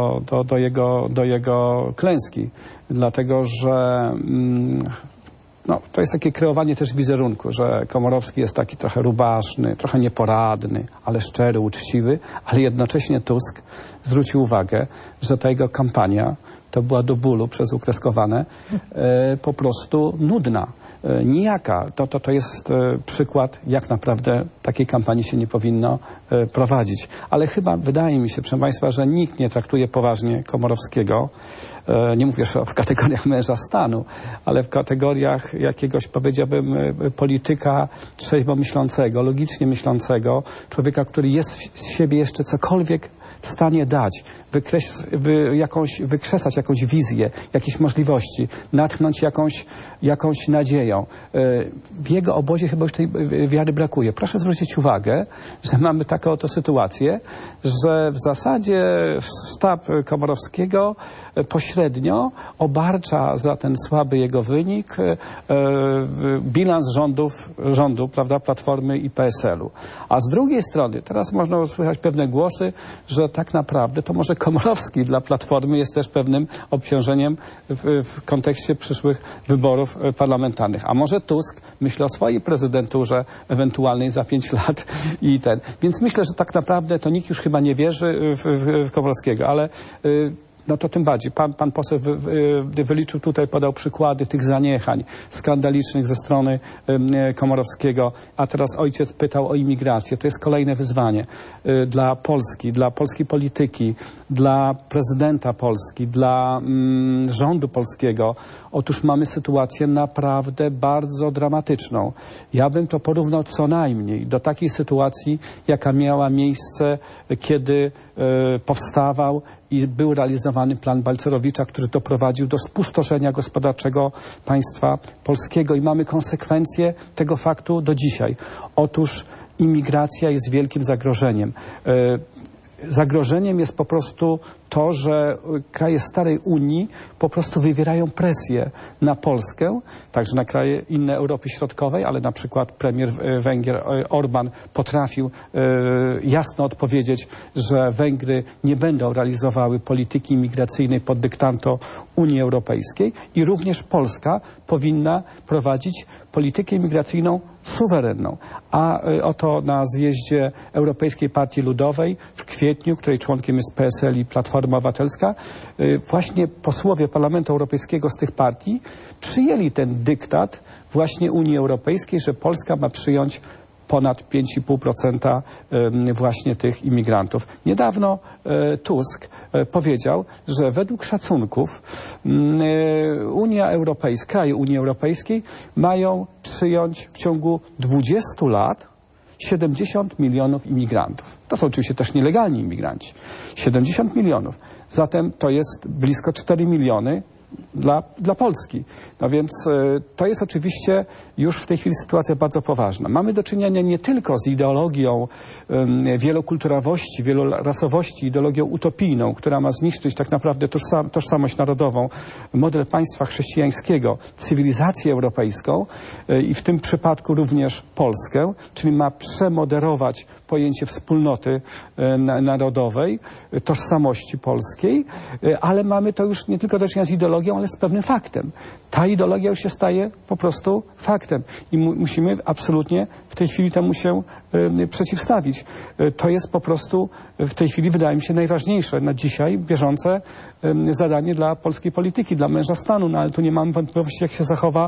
do jego klęski, dlatego że no, to jest takie kreowanie też wizerunku, że Komorowski jest taki trochę rubaszny, trochę nieporadny, ale szczery, uczciwy, ale jednocześnie Tusk zwrócił uwagę, że ta jego kampania to była do bólu, przez ukreskowane, po prostu nudna. Nijaka. To jest przykład, jak naprawdę takiej kampanii się nie powinno prowadzić. Ale chyba wydaje mi się, proszę państwa, że nikt nie traktuje poważnie Komorowskiego, nie mówię w kategoriach męża stanu, ale w kategoriach jakiegoś, powiedziałbym, polityka trzeźwo myślącego, logicznie myślącego, człowieka, który jest z siebie jeszcze cokolwiek w stanie dać, wykrzesać jakąś wizję, jakieś możliwości, natchnąć jakąś nadzieją. W jego obozie chyba już tej wiary brakuje. Proszę zwrócić uwagę, że mamy taką oto sytuację, że w zasadzie sztab Komorowskiego pośrednio obarcza za ten słaby jego wynik bilans rządu, prawda, Platformy i PSL-u. A z drugiej strony, teraz można usłyszeć pewne głosy, że tak naprawdę to może Komorowski dla Platformy jest też pewnym obciążeniem w kontekście przyszłych wyborów parlamentarnych. A może Tusk myśli o swojej prezydenturze ewentualnej za 5 lat i ten. Więc myślę, że tak naprawdę to nikt już chyba nie wierzy w Komorowskiego, ale no to tym bardziej. Pan poseł wyliczył tutaj, podał przykłady tych zaniechań skandalicznych ze strony Komorowskiego, a teraz ojciec pytał o imigrację. To jest kolejne wyzwanie dla Polski, dla polskiej polityki, dla prezydenta Polski, dla rządu polskiego. Otóż mamy sytuację naprawdę bardzo dramatyczną. Ja bym to porównał co najmniej do takiej sytuacji, jaka miała miejsce, kiedy powstawał i był realizowany plan Balcerowicza, który doprowadził do spustoszenia gospodarczego państwa polskiego i mamy konsekwencje tego faktu do dzisiaj. Otóż imigracja jest wielkim zagrożeniem. Zagrożeniem jest po prostu to, że kraje starej Unii po prostu wywierają presję na Polskę, także na kraje inne Europy Środkowej, ale na przykład premier Węgier Orbán potrafił jasno odpowiedzieć, że Węgry nie będą realizowały polityki imigracyjnej pod dyktando Unii Europejskiej i również Polska powinna prowadzić politykę imigracyjną suwerenną. A oto na zjeździe Europejskiej Partii Ludowej w kwietniu, której członkiem jest PSL i Platforma Obywatelska, właśnie posłowie Parlamentu Europejskiego z tych partii przyjęli ten dyktat właśnie Unii Europejskiej, że Polska ma przyjąć ponad 5,5% właśnie tych imigrantów. Niedawno Tusk powiedział, że według szacunków Unia Europejska, kraje Unii Europejskiej mają przyjąć w ciągu 20 lat 70 milionów imigrantów. To są oczywiście też nielegalni imigranci. 70 milionów. Zatem to jest blisko 4 miliony dla Polski. No więc to jest oczywiście już w tej chwili sytuacja bardzo poważna. Mamy do czynienia nie tylko z ideologią wielokulturowości, wielorasowości, ideologią utopijną, która ma zniszczyć tak naprawdę tożsamość narodową, model państwa chrześcijańskiego, cywilizację europejską i w tym przypadku również Polskę, czyli ma przemoderować pojęcie wspólnoty narodowej, tożsamości polskiej, ale mamy to już nie tylko do czynienia z ideologią, ale z pewnym faktem. Ta ideologia już się staje po prostu faktem i musimy absolutnie w tej chwili temu się przeciwstawić. To jest po prostu w tej chwili, wydaje mi się, najważniejsze na dzisiaj bieżące zadanie dla polskiej polityki, dla męża stanu, no ale tu nie mam wątpliwości, jak się zachowa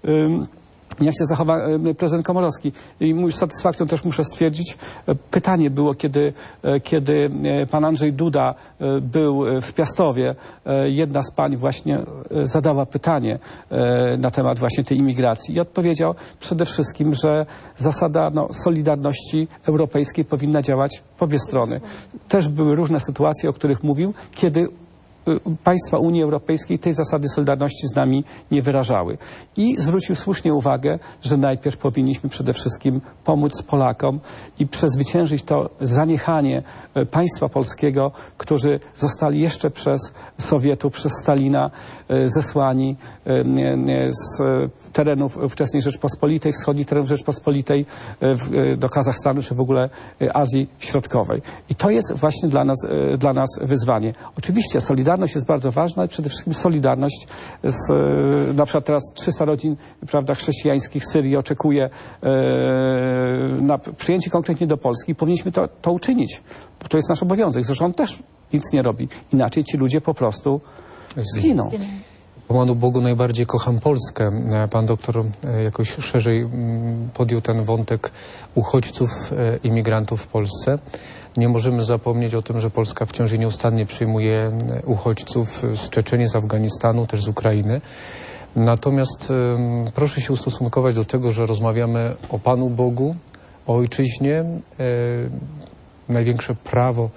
prezydent Komorowski. I z satysfakcją też muszę stwierdzić, pytanie było, kiedy pan Andrzej Duda był w Piastowie, jedna z pań właśnie zadała pytanie na temat właśnie tej imigracji i odpowiedział przede wszystkim, że zasada solidarności europejskiej powinna działać w obie strony. Też były różne sytuacje, o których mówił, kiedy państwa Unii Europejskiej tej zasady solidarności z nami nie wyrażały. I zwrócił słusznie uwagę, że najpierw powinniśmy przede wszystkim pomóc Polakom i przezwyciężyć to zaniechanie państwa polskiego, którzy zostali jeszcze przez Sowietów, przez Stalina zesłani z terenów ówczesnej Rzeczpospolitej, wschodnich terenów Rzeczpospolitej do Kazachstanu czy w ogóle Azji Środkowej. I to jest właśnie dla nas wyzwanie. Oczywiście solidarność jest bardzo ważna, ale przede wszystkim solidarność na przykład teraz 300 rodzin, prawda, chrześcijańskich w Syrii oczekuje na przyjęcie konkretnie do Polski. Powinniśmy to uczynić. To jest nasz obowiązek. Zresztą on też nic nie robi. Inaczej ci ludzie po prostu zginą. Panu Bogu najbardziej kocham Polskę. Pan doktor jakoś szerzej podjął ten wątek uchodźców, imigrantów w Polsce. Nie możemy zapomnieć o tym, że Polska wciąż i nieustannie przyjmuje uchodźców z Czeczenii, z Afganistanu, też z Ukrainy. Natomiast proszę się ustosunkować do tego, że rozmawiamy o Panu Bogu, o Ojczyźnie. Największe prawo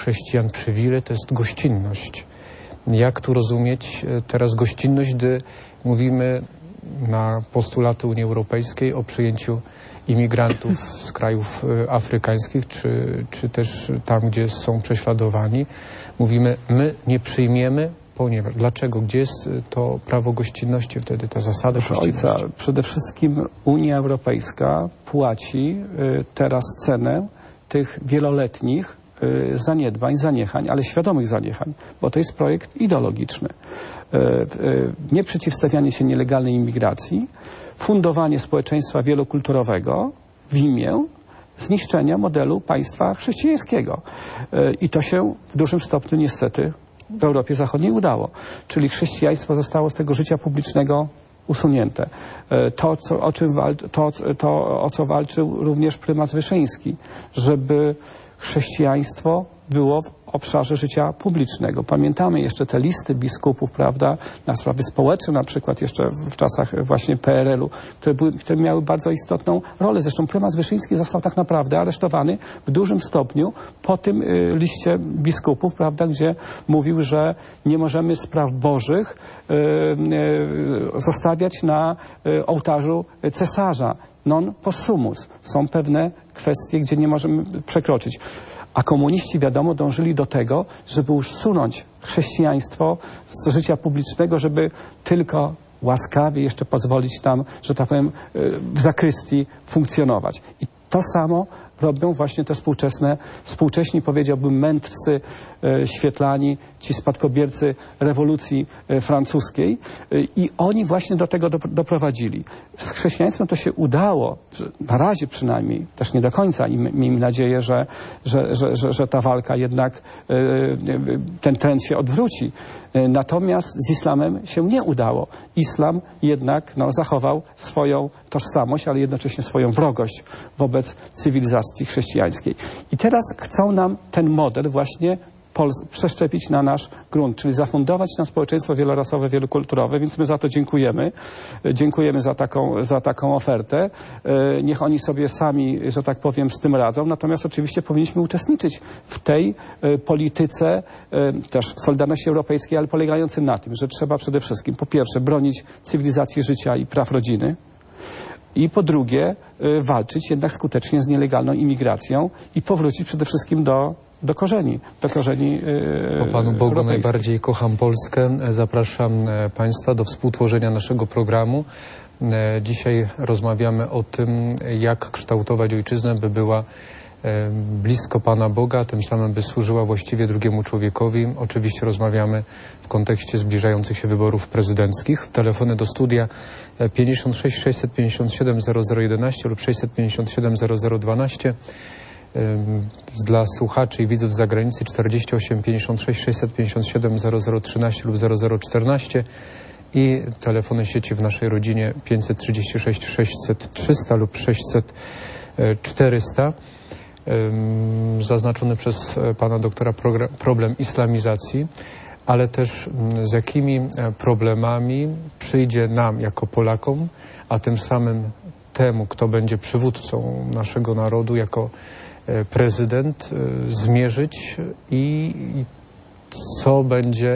chrześcijan przywilej, to jest gościnność. Jak tu rozumieć teraz gościnność, gdy mówimy na postulaty Unii Europejskiej o przyjęciu imigrantów z krajów afrykańskich, czy też tam, gdzie są prześladowani. Mówimy, my nie przyjmiemy, ponieważ. Dlaczego? Gdzie jest to prawo gościnności wtedy, ta zasada gościnności? Ojca, przede wszystkim Unia Europejska płaci teraz cenę tych wieloletnich zaniedbań, zaniechań, ale świadomych zaniechań, bo to jest projekt ideologiczny. Nie przeciwstawianie się nielegalnej imigracji, fundowanie społeczeństwa wielokulturowego w imię zniszczenia modelu państwa chrześcijańskiego. I to się w dużym stopniu niestety w Europie Zachodniej udało. Czyli chrześcijaństwo zostało z tego życia publicznego usunięte. O co walczył również prymas Wyszyński, żeby chrześcijaństwo było w obszarze życia publicznego. Pamiętamy jeszcze te listy biskupów, prawda, na sprawy społeczne, na przykład jeszcze w czasach właśnie PRL-u, które miały bardzo istotną rolę. Zresztą prymas Wyszyński został tak naprawdę aresztowany w dużym stopniu po tym liście biskupów, prawda, gdzie mówił, że nie możemy spraw bożych zostawiać na ołtarzu cesarza. Non possumus. Są pewne kwestie, gdzie nie możemy przekroczyć. A komuniści, wiadomo, dążyli do tego, żeby usunąć chrześcijaństwo z życia publicznego, żeby tylko łaskawie jeszcze pozwolić tam, że tak powiem, w zakrystii funkcjonować. I to samo robią właśnie te współcześni, powiedziałbym, mędrcy świetlani, ci spadkobiercy rewolucji francuskiej i oni właśnie do tego doprowadzili. Z chrześcijaństwem to się udało, na razie przynajmniej, też nie do końca i miejmy nadzieję, że ta walka jednak, ten trend się odwróci. Natomiast z islamem się nie udało. Islam jednak zachował swoją tożsamość, ale jednocześnie swoją wrogość wobec cywilizacji chrześcijańskiej. I teraz chcą nam ten model właśnie przeszczepić na nasz grunt, czyli zafundować nam społeczeństwo wielorasowe, wielokulturowe, więc my za to dziękujemy. Dziękujemy za taką ofertę. Niech oni sobie sami, że tak powiem, z tym radzą. Natomiast oczywiście powinniśmy uczestniczyć w tej polityce też Solidarności Europejskiej, ale polegającej na tym, że trzeba przede wszystkim po pierwsze bronić cywilizacji życia i praw rodziny, i po drugie walczyć jednak skutecznie z nielegalną imigracją i powrócić przede wszystkim do korzeni Po Panu Bogu europejskich. najbardziej kocham Polskę. Zapraszam Państwa do współtworzenia naszego programu. Dzisiaj rozmawiamy o tym, jak kształtować ojczyznę, by była blisko Pana Boga, a tym samym by służyła właściwie drugiemu człowiekowi. Oczywiście rozmawiamy w kontekście zbliżających się wyborów prezydenckich. Telefony do studia 56 657 0011 lub 657 0012. Dla słuchaczy i widzów z zagranicy 48 56 657 0013 lub 0014 i telefony sieci w naszej rodzinie 536 600 300 lub 600 400. Zaznaczony przez pana doktora problem islamizacji, ale też z jakimi problemami przyjdzie nam jako Polakom, a tym samym temu, kto będzie przywódcą naszego narodu jako prezydent, zmierzyć i co będzie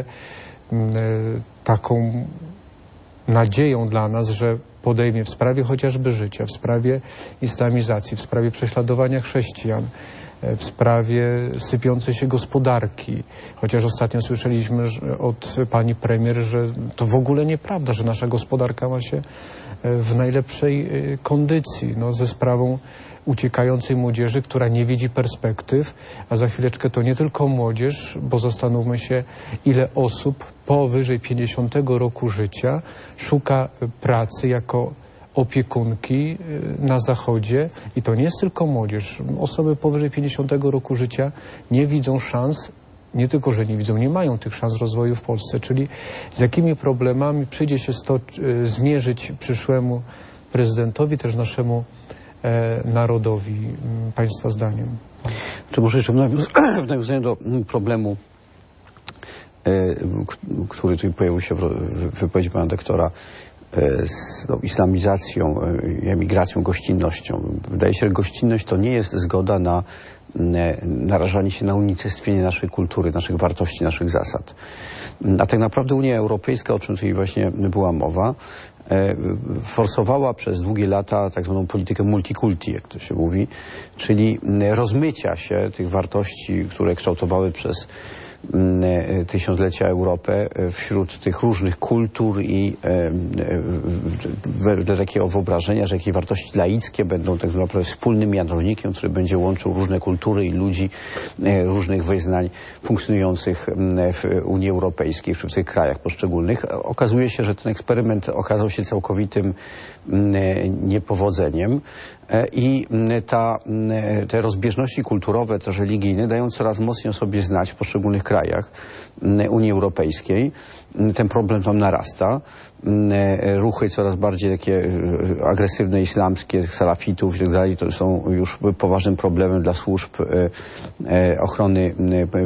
taką nadzieją dla nas, że podejmie w sprawie chociażby życia, w sprawie islamizacji, w sprawie prześladowania chrześcijan, w sprawie sypiącej się gospodarki. Chociaż ostatnio słyszeliśmy od pani premier, że to w ogóle nieprawda, że nasza gospodarka ma się w najlepszej kondycji. Ze sprawą uciekającej młodzieży, która nie widzi perspektyw, a za chwileczkę to nie tylko młodzież, bo zastanówmy się, ile osób powyżej 50 roku życia szuka pracy jako opiekunki na Zachodzie i to nie jest tylko młodzież. Osoby powyżej 50 roku życia nie widzą szans, nie tylko, że nie widzą, nie mają tych szans rozwoju w Polsce, czyli z jakimi problemami przyjdzie się zmierzyć przyszłemu prezydentowi, też naszemu narodowi, Państwa zdaniem? Czy może jeszcze w nawiązaniu do problemu, który tutaj pojawił się w wypowiedzi pana doktora, z islamizacją, emigracją, gościnnością. Wydaje się, że gościnność to nie jest zgoda na narażanie się na unicestwienie naszej kultury, naszych wartości, naszych zasad. A tak naprawdę Unia Europejska, o czym tutaj właśnie była mowa, forsowała przez długie lata tak zwaną politykę multikulti, jak to się mówi, czyli rozmycia się tych wartości, które kształtowały przez tysiąclecia Europę wśród tych różnych kultur i wedle takiego wyobrażenia, że jakie wartości laickie będą tak naprawdę wspólnym mianownikiem, który będzie łączył różne kultury i ludzi różnych wyznań funkcjonujących w Unii Europejskiej czy w tych krajach poszczególnych. Okazuje się, że ten eksperyment okazał się całkowitym niepowodzeniem i te rozbieżności kulturowe, też religijne dają coraz mocniej o sobie znać w poszczególnych krajach Unii Europejskiej. Ten problem tam narasta. Ruchy coraz bardziej takie agresywne, islamskie, salafitów i tak dalej, to są już poważnym problemem dla służb ochrony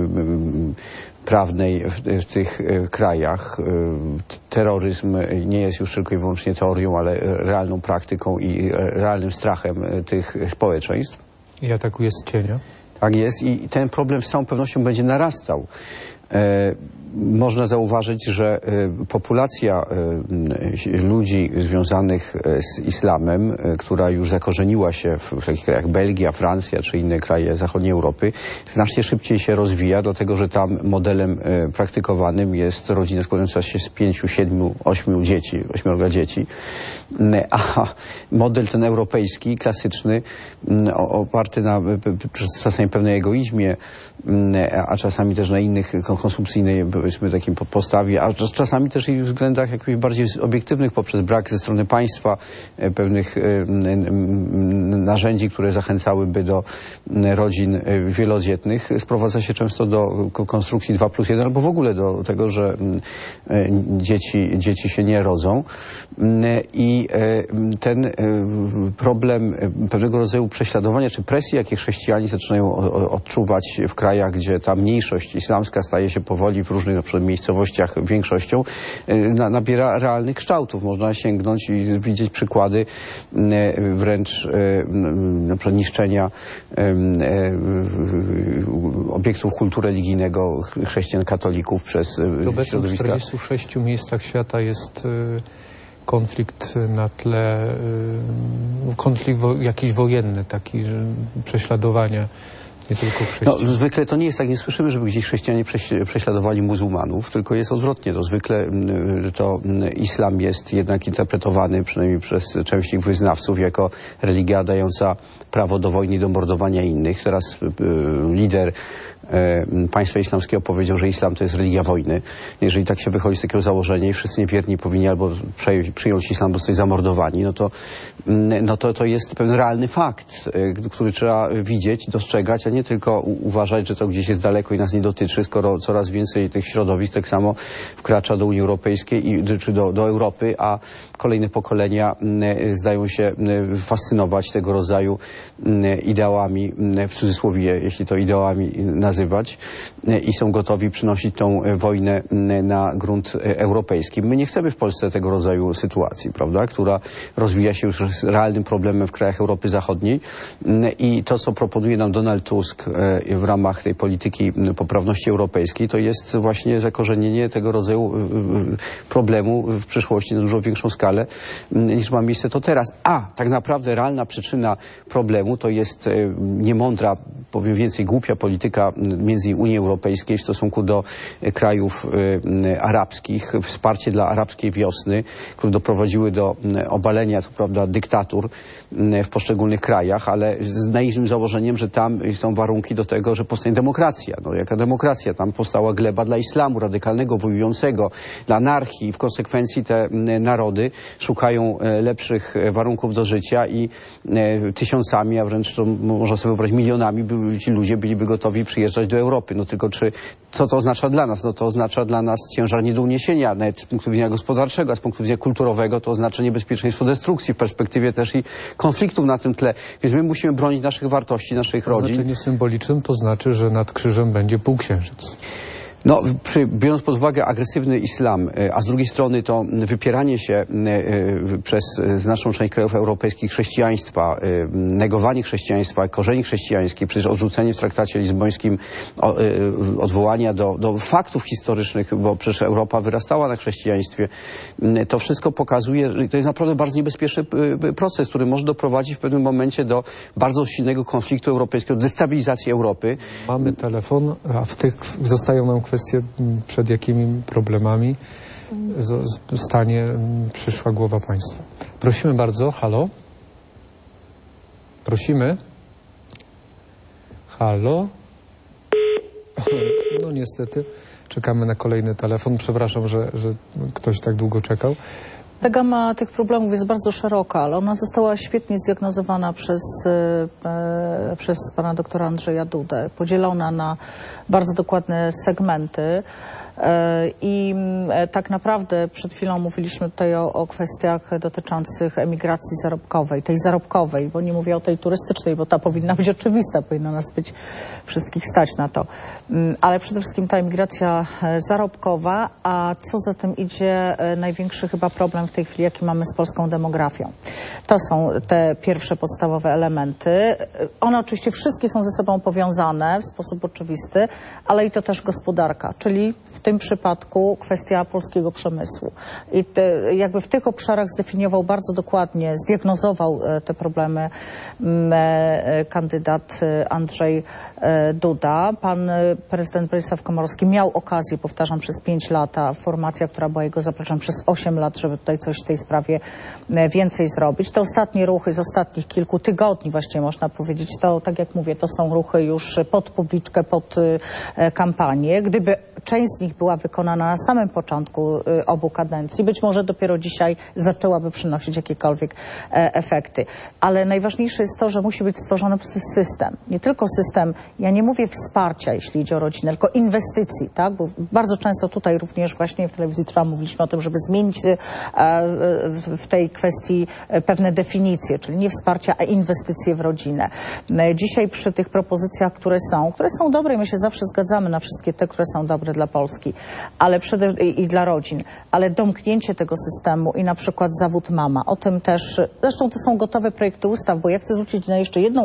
prawnej w tych krajach. Terroryzm nie jest już tylko i wyłącznie teorią, ale realną praktyką i realnym strachem tych społeczeństw. I atakuje z cienia. Tak jest i ten problem z całą pewnością będzie narastał. Można zauważyć, że populacja ludzi związanych z islamem, która już zakorzeniła się w takich krajach jak Belgia, Francja czy inne kraje zachodniej Europy, znacznie szybciej się rozwija, dlatego że tam modelem praktykowanym jest rodzina składająca się z 5, 7, 8 dzieci, 8 dzieci. A model ten europejski, klasyczny, oparty na czasami pewnej egoizmie, a czasami też na innych konsumpcyjnej, powiedzmy, takim postawie, a czasami też i w względach jakichś bardziej obiektywnych poprzez brak ze strony państwa pewnych narzędzi, które zachęcałyby do rodzin wielodzietnych, sprowadza się często do konstrukcji 2+1 albo w ogóle do tego, że dzieci się nie rodzą. I ten problem pewnego rodzaju prześladowania czy presji, jakie chrześcijanie zaczynają odczuwać w krajach, gdzie ta mniejszość islamska staje się powoli w różnych na przykład miejscowościach większością, nabiera realnych kształtów. Można sięgnąć i widzieć przykłady wręcz na przykład niszczenia obiektów kultu religijnego chrześcijan katolików przez środowiska. W 46 miejscach świata jest konflikt na tle, konflikt jakiś wojenny, taki, że prześladowania nie tylko chrześcijan. No, zwykle to nie jest tak, nie słyszymy, żeby gdzieś chrześcijanie prześladowali muzułmanów, tylko jest odwrotnie. To zwykle to islam jest jednak interpretowany, przynajmniej przez część ich wyznawców, jako religia dająca prawo do wojny i do mordowania innych. Teraz lider państwa islamskiego powiedział, że islam to jest religia wojny. Jeżeli tak się wychodzi z takiego założenia i wszyscy niewierni powinni albo przyjąć islam, bo zostać zamordowani, to jest pewien realny fakt, który trzeba widzieć, dostrzegać, a nie tylko uważać, że to gdzieś jest daleko i nas nie dotyczy, skoro coraz więcej tych środowisk tak samo wkracza do Unii Europejskiej czy do Europy, a kolejne pokolenia zdają się fascynować tego rodzaju ideałami, w cudzysłowie, jeśli to ideałami nazywać, i są gotowi przynosić tą wojnę na grunt europejski. My nie chcemy w Polsce tego rodzaju sytuacji, prawda, która rozwija się już z realnym problemem w krajach Europy Zachodniej i to, co proponuje nam Donald Tusk w ramach tej polityki poprawności europejskiej, to jest właśnie zakorzenienie tego rodzaju problemu w przyszłości na dużo większą skalę niż ma miejsce to teraz. A tak naprawdę realna przyczyna problemu to jest niemądra, powiem więcej, głupia polityka między Unii Europejskiej w stosunku do krajów arabskich, wsparcie dla arabskiej wiosny, które doprowadziły do obalenia, co prawda, dyktatur w poszczególnych krajach, ale z naiwnym założeniem, że tam są warunki do tego, że powstanie demokracja. No, jaka demokracja? Tam powstała gleba dla islamu radykalnego, wojującego, dla anarchii. W konsekwencji te narody szukają lepszych warunków do życia i tysiącami, a wręcz to można sobie wyobrazić milionami, ci ludzie byliby gotowi przyjeżdżać do Europy. No tylko co to oznacza dla nas? No to oznacza dla nas ciężar nie do uniesienia, nawet z punktu widzenia gospodarczego, a z punktu widzenia kulturowego to oznacza niebezpieczeństwo destrukcji, w perspektywie też i konfliktów na tym tle. Więc my musimy bronić naszych wartości, naszych rodzin. Znaczenie symbolicznym to znaczy, że nad krzyżem będzie półksiężyc. No, biorąc pod uwagę agresywny islam, a z drugiej strony to wypieranie się przez znaczną część krajów europejskich chrześcijaństwa, negowanie chrześcijaństwa, korzeni chrześcijańskich, przecież odrzucenie w traktacie lizbońskim odwołania do faktów historycznych, bo przecież Europa wyrastała na chrześcijaństwie, to wszystko pokazuje, że to jest naprawdę bardzo niebezpieczny proces, który może doprowadzić w pewnym momencie do bardzo silnego konfliktu europejskiego, destabilizacji Europy. Mamy telefon, a w tych zostają nam kwestie, przed jakimi problemami stanie przyszła głowa państwa. Prosimy bardzo. Halo? Prosimy. Halo? No niestety, czekamy na kolejny telefon. Przepraszam, że ktoś tak długo czekał. Ta gama tych problemów jest bardzo szeroka, ale ona została świetnie zdiagnozowana przez pana doktora Andrzeja Dudę, podzielona na bardzo dokładne segmenty. I tak naprawdę przed chwilą mówiliśmy tutaj o kwestiach dotyczących emigracji zarobkowej, tej zarobkowej, bo nie mówię o tej turystycznej, bo ta powinna być oczywista, powinna nas być wszystkich stać na to. Ale przede wszystkim ta emigracja zarobkowa, a co za tym idzie, największy chyba problem w tej chwili, jaki mamy z polską demografią. To są te pierwsze podstawowe elementy. One oczywiście wszystkie są ze sobą powiązane w sposób oczywisty, ale i to też gospodarka, czyli w tym przypadku kwestia polskiego przemysłu. I jakby w tych obszarach zdefiniował bardzo dokładnie, zdiagnozował te problemy kandydat Andrzej Duda. Pan prezydent Bronisław Komorowski miał okazję, powtarzam, przez 5 lat, a formacja, która była jego zapleczem przez 8 lat, żeby tutaj coś w tej sprawie więcej zrobić. Te ostatnie ruchy z ostatnich kilku tygodni, właściwie można powiedzieć, to tak jak mówię, to są ruchy już pod publiczkę, pod kampanię. Gdyby część z nich była wykonana na samym początku obu kadencji, być może dopiero dzisiaj zaczęłaby przynosić jakiekolwiek efekty. Ale najważniejsze jest to, że musi być stworzony system. Nie tylko system, ja nie mówię wsparcia, jeśli idzie o rodzinę, tylko inwestycji, tak? Bo bardzo często tutaj również właśnie w telewizji Trwam mówiliśmy o tym, żeby zmienić w tej kwestii pewne definicje, czyli nie wsparcia, a inwestycje w rodzinę. Dzisiaj przy tych propozycjach, które są dobre i my się zawsze zgadzamy na wszystkie te, które są dobre dla Polski, ale i dla rodzin, ale domknięcie tego systemu i na przykład zawód mama, o tym też, zresztą to są gotowe projekty ustaw, bo ja chcę zwrócić na jeszcze jedną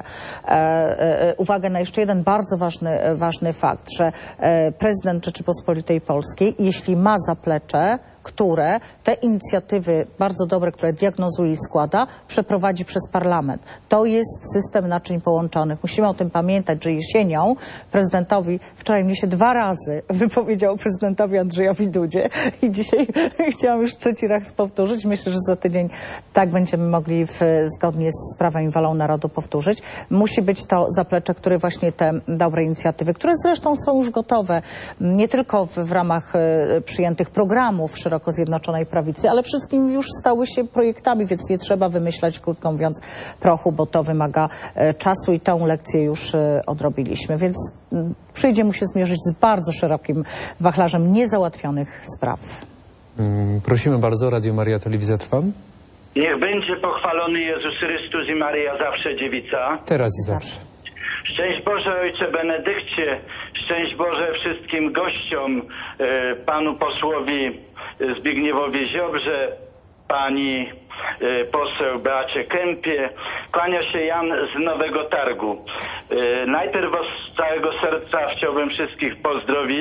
uwagę na jeszcze jeden bardzo ważny fakt, że prezydent Rzeczypospolitej Polskiej, jeśli ma zaplecze, które te inicjatywy bardzo dobre, które diagnozuje i składa, przeprowadzi przez parlament. To jest system naczyń połączonych. Musimy o tym pamiętać, że jesienią prezydentowi, wczoraj mnie się 2 razy wypowiedział prezydentowi Andrzejowi Dudzie i dzisiaj chciałam już 3. raz powtórzyć. Myślę, że za tydzień tak będziemy mogli zgodnie z prawem i wolą narodu powtórzyć. Musi być to zaplecze, które właśnie te dobre inicjatywy, które zresztą są już gotowe, nie tylko w ramach przyjętych programów szeroko Zjednoczonej Prawicy, ale wszystkim już stały się projektami, więc nie trzeba wymyślać, krótko mówiąc, prochu, bo to wymaga czasu i tę lekcję już odrobiliśmy, więc przyjdzie mu się zmierzyć z bardzo szerokim wachlarzem niezałatwionych spraw. Prosimy bardzo, Radio Maria, Telewizja Trwam. Niech będzie pochwalony Jezus Chrystus i Maryja zawsze dziewica. Teraz i zawsze. Szczęść Boże, Ojcze Benedykcie, szczęść Boże wszystkim gościom, panu posłowi Zbigniewowi Ziobrze, pani poseł Beacie Kępie. Kłania się Jan z Nowego Targu. Najpierw z całego serca chciałbym wszystkich pozdrowić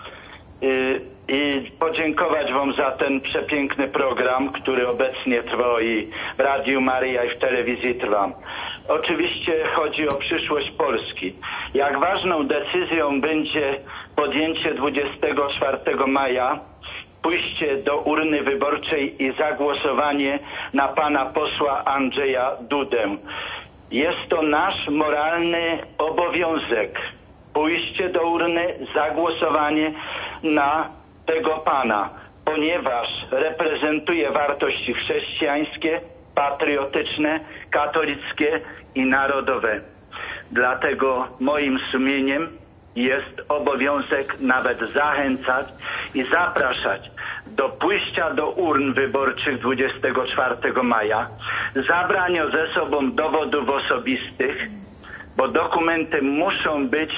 i podziękować wam za ten przepiękny program, który obecnie trwa i w Radiu Maryja i w telewizji Trwam. Oczywiście chodzi o przyszłość Polski. Jak ważną decyzją będzie podjęcie 24 maja, pójście do urny wyborczej i zagłosowanie na pana posła Andrzeja Dudę. Jest to nasz moralny obowiązek. Pójście do urny, zagłosowanie na tego pana, ponieważ reprezentuje wartości chrześcijańskie, patriotyczne, katolickie i narodowe. Dlatego moim sumieniem jest obowiązek nawet zachęcać i zapraszać do pójścia do urn wyborczych 24 maja, zabrania ze sobą dowodów osobistych, bo dokumenty muszą być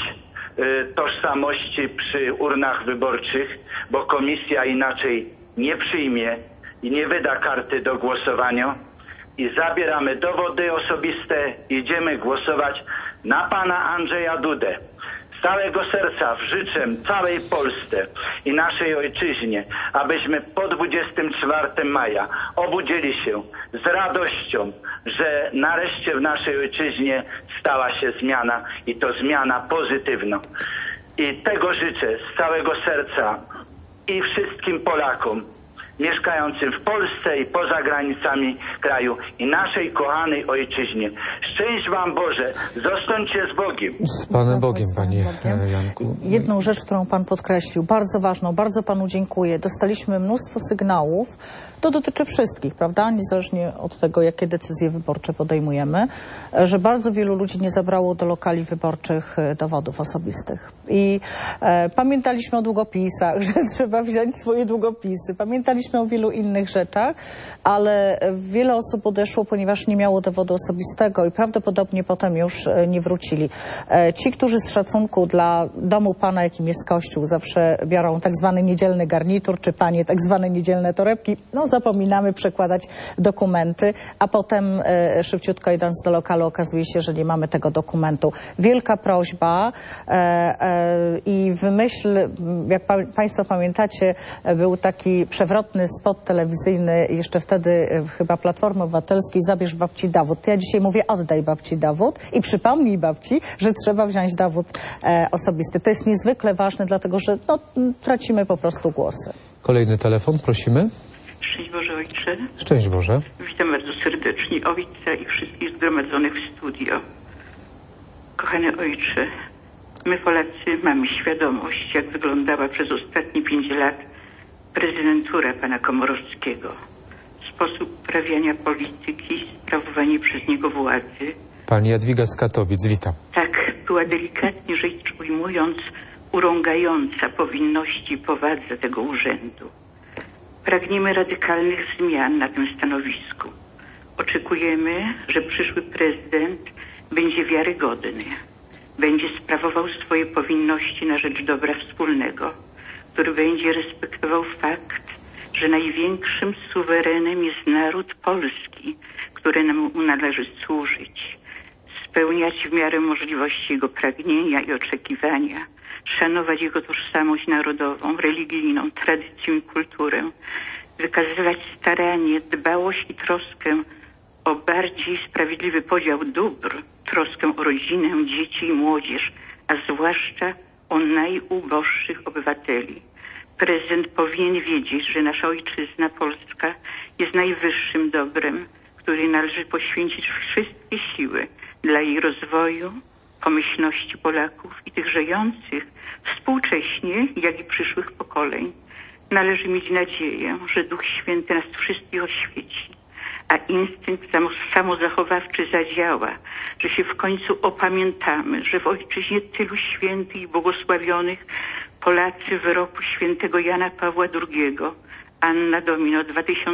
tożsamości przy urnach wyborczych, bo komisja inaczej nie przyjmie i nie wyda karty do głosowania. I zabieramy dowody osobiste, idziemy głosować na pana Andrzeja Dudę. Z całego serca życzę całej Polsce i naszej ojczyźnie, abyśmy po 24 maja obudzili się z radością, że nareszcie w naszej ojczyźnie stała się zmiana i to zmiana pozytywna. I tego życzę z całego serca i wszystkim Polakom mieszkającym w Polsce i poza granicami kraju i naszej kochanej ojczyźnie. Szczęść wam Boże, zostańcie z Bogiem. Z Panem Bogiem, panie Janku. Jedną rzecz, którą pan podkreślił, bardzo ważną, bardzo panu dziękuję. Dostaliśmy mnóstwo sygnałów, to dotyczy wszystkich, prawda, niezależnie od tego, jakie decyzje wyborcze podejmujemy, że bardzo wielu ludzi nie zabrało do lokali wyborczych dowodów osobistych. I pamiętaliśmy o długopisach, że trzeba wziąć swoje długopisy. Pamiętaliśmy o wielu innych rzeczach, ale wiele osób odeszło, ponieważ nie miało dowodu osobistego i prawdopodobnie potem już nie wrócili. Ci, którzy z szacunku dla domu pana, jakim jest kościół, zawsze biorą tak zwany niedzielny garnitur, czy panie tak zwane niedzielne torebki, no zapominamy przekładać dokumenty, a potem szybciutko idąc do lokalu okazuje się, że nie mamy tego dokumentu. Wielka prośba i w myśl, jak państwo pamiętacie, był taki przewrotny spot telewizyjny, jeszcze wtedy chyba Platformy Obywatelskiej, zabierz babci dowód. To ja dzisiaj mówię, oddaj babci dowód i przypomnij babci, że trzeba wziąć dowód osobisty. To jest niezwykle ważne, dlatego że no, tracimy po prostu głosy. Kolejny telefon, prosimy. Szczęść Boże, Ojcze. Szczęść Boże. Witam bardzo serdecznie Ojca i wszystkich zgromadzonych w studio. Kochany Ojcze, my Polacy mamy świadomość, jak wyglądała przez ostatnie 5 lat prezydentura pana Komorowskiego. Sposób uprawiania polityki, sprawowanie przez niego władzy. Pani Jadwiga z Katowic, witam. Tak, była delikatnie rzecz ujmując urągająca powinności i powadze tego urzędu. Pragniemy radykalnych zmian na tym stanowisku. Oczekujemy, że przyszły prezydent będzie wiarygodny, będzie sprawował swoje powinności na rzecz dobra wspólnego, który będzie respektował fakt, że największym suwerenem jest naród polski, któremu należy służyć, spełniać w miarę możliwości jego pragnienia i oczekiwania, szanować jego tożsamość narodową, religijną, tradycję i kulturę, wykazywać staranie, dbałość i troskę o bardziej sprawiedliwy podział dóbr, troskę o rodzinę, dzieci i młodzież, a zwłaszcza o najuboższych obywateli. Prezydent powinien wiedzieć, że nasza ojczyzna Polska jest najwyższym dobrem, który należy poświęcić wszystkie siły dla jej rozwoju, pomyślności Polaków i tych żyjących współcześnie, jak i przyszłych pokoleń. Należy mieć nadzieję, że Duch Święty nas wszystkich oświeci, a instynkt samozachowawczy zadziała, że się w końcu opamiętamy, że w ojczyźnie tylu świętych i błogosławionych Polacy wyroku świętego Jana Pawła II, Anna Domino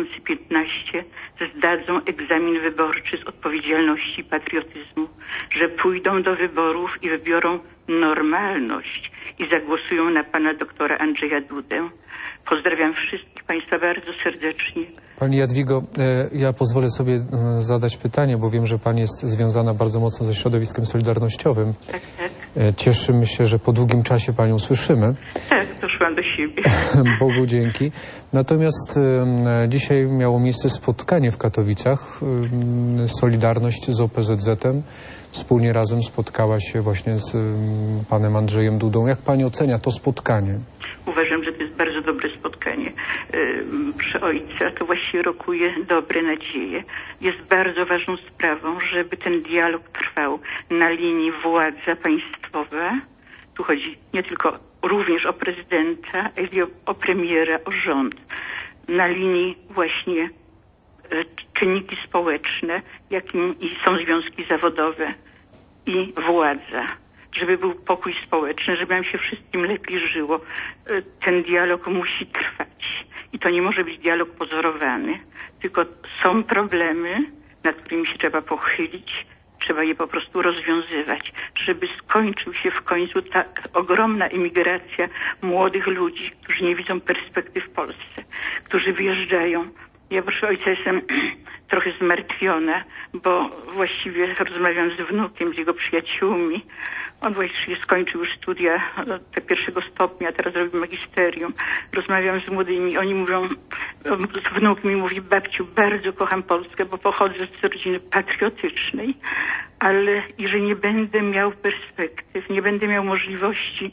2015, zdadzą egzamin wyborczy z odpowiedzialności i patriotyzmu, że pójdą do wyborów i wybiorą normalność i zagłosują na pana doktora Andrzeja Dudę. Pozdrawiam wszystkich państwa bardzo serdecznie. Pani Jadwigo, ja pozwolę sobie zadać pytanie, bo wiem, że pani jest związana bardzo mocno ze środowiskiem solidarnościowym. Tak, tak. Cieszymy się, że po długim czasie panią słyszymy. Tak, doszłam do siebie. Bogu dzięki. Natomiast dzisiaj miało miejsce spotkanie w Katowicach. Solidarność z OPZZ-em wspólnie razem spotkała się właśnie z panem Andrzejem Dudą. Jak pani ocenia to spotkanie? Uważam, że to jest bardzo dobre spotkanie. Przy ojca to właściwie rokuje dobre nadzieje. Jest bardzo ważną sprawą, żeby ten dialog trwał na linii władza państwowa. Tu chodzi nie tylko również o prezydenta, ale i o premiera, o rząd. Na linii właśnie czynniki społeczne, jakimi są związki zawodowe i władza. Żeby był pokój społeczny, żeby nam się wszystkim lepiej żyło. Ten dialog musi trwać. I to nie może być dialog pozorowany, tylko są problemy, nad którymi się trzeba pochylić, trzeba je po prostu rozwiązywać, żeby skończył się w końcu ta ogromna emigracja młodych ludzi, którzy nie widzą perspektyw w Polsce, którzy wyjeżdżają. Ja, proszę ojca, jestem trochę zmartwiona, bo właściwie rozmawiam z wnukiem, z jego przyjaciółmi. On właściwie skończył już studia te pierwszego stopnia, teraz robi magisterium. Rozmawiam z młodymi, oni mówią, wnuk mi mówi: babciu, bardzo kocham Polskę, bo pochodzę z rodziny patriotycznej, ale jeżeli nie będę miał perspektyw, nie będę miał możliwości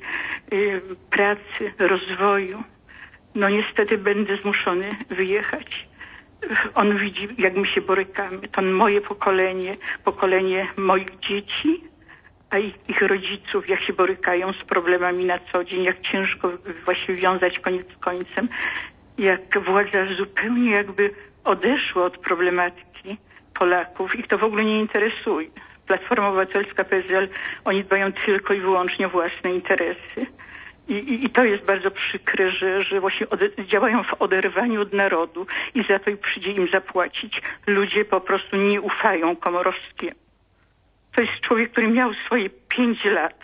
pracy, rozwoju, no niestety będę zmuszony wyjechać. On widzi, jak my się borykamy. To moje pokolenie moich dzieci, a ich rodziców, jak się borykają z problemami na co dzień, jak ciężko właśnie wiązać koniec z końcem, jak władza zupełnie jakby odeszła od problematyki Polaków. Ich to w ogóle nie interesuje. Platforma Obywatelska, PSL, oni dbają tylko i wyłącznie o własne interesy. I to jest bardzo przykre, że właśnie działają w oderwaniu od narodu i za to przyjdzie im zapłacić. Ludzie po prostu nie ufają Komorowskiemu. To jest człowiek, który miał swoje 5 lat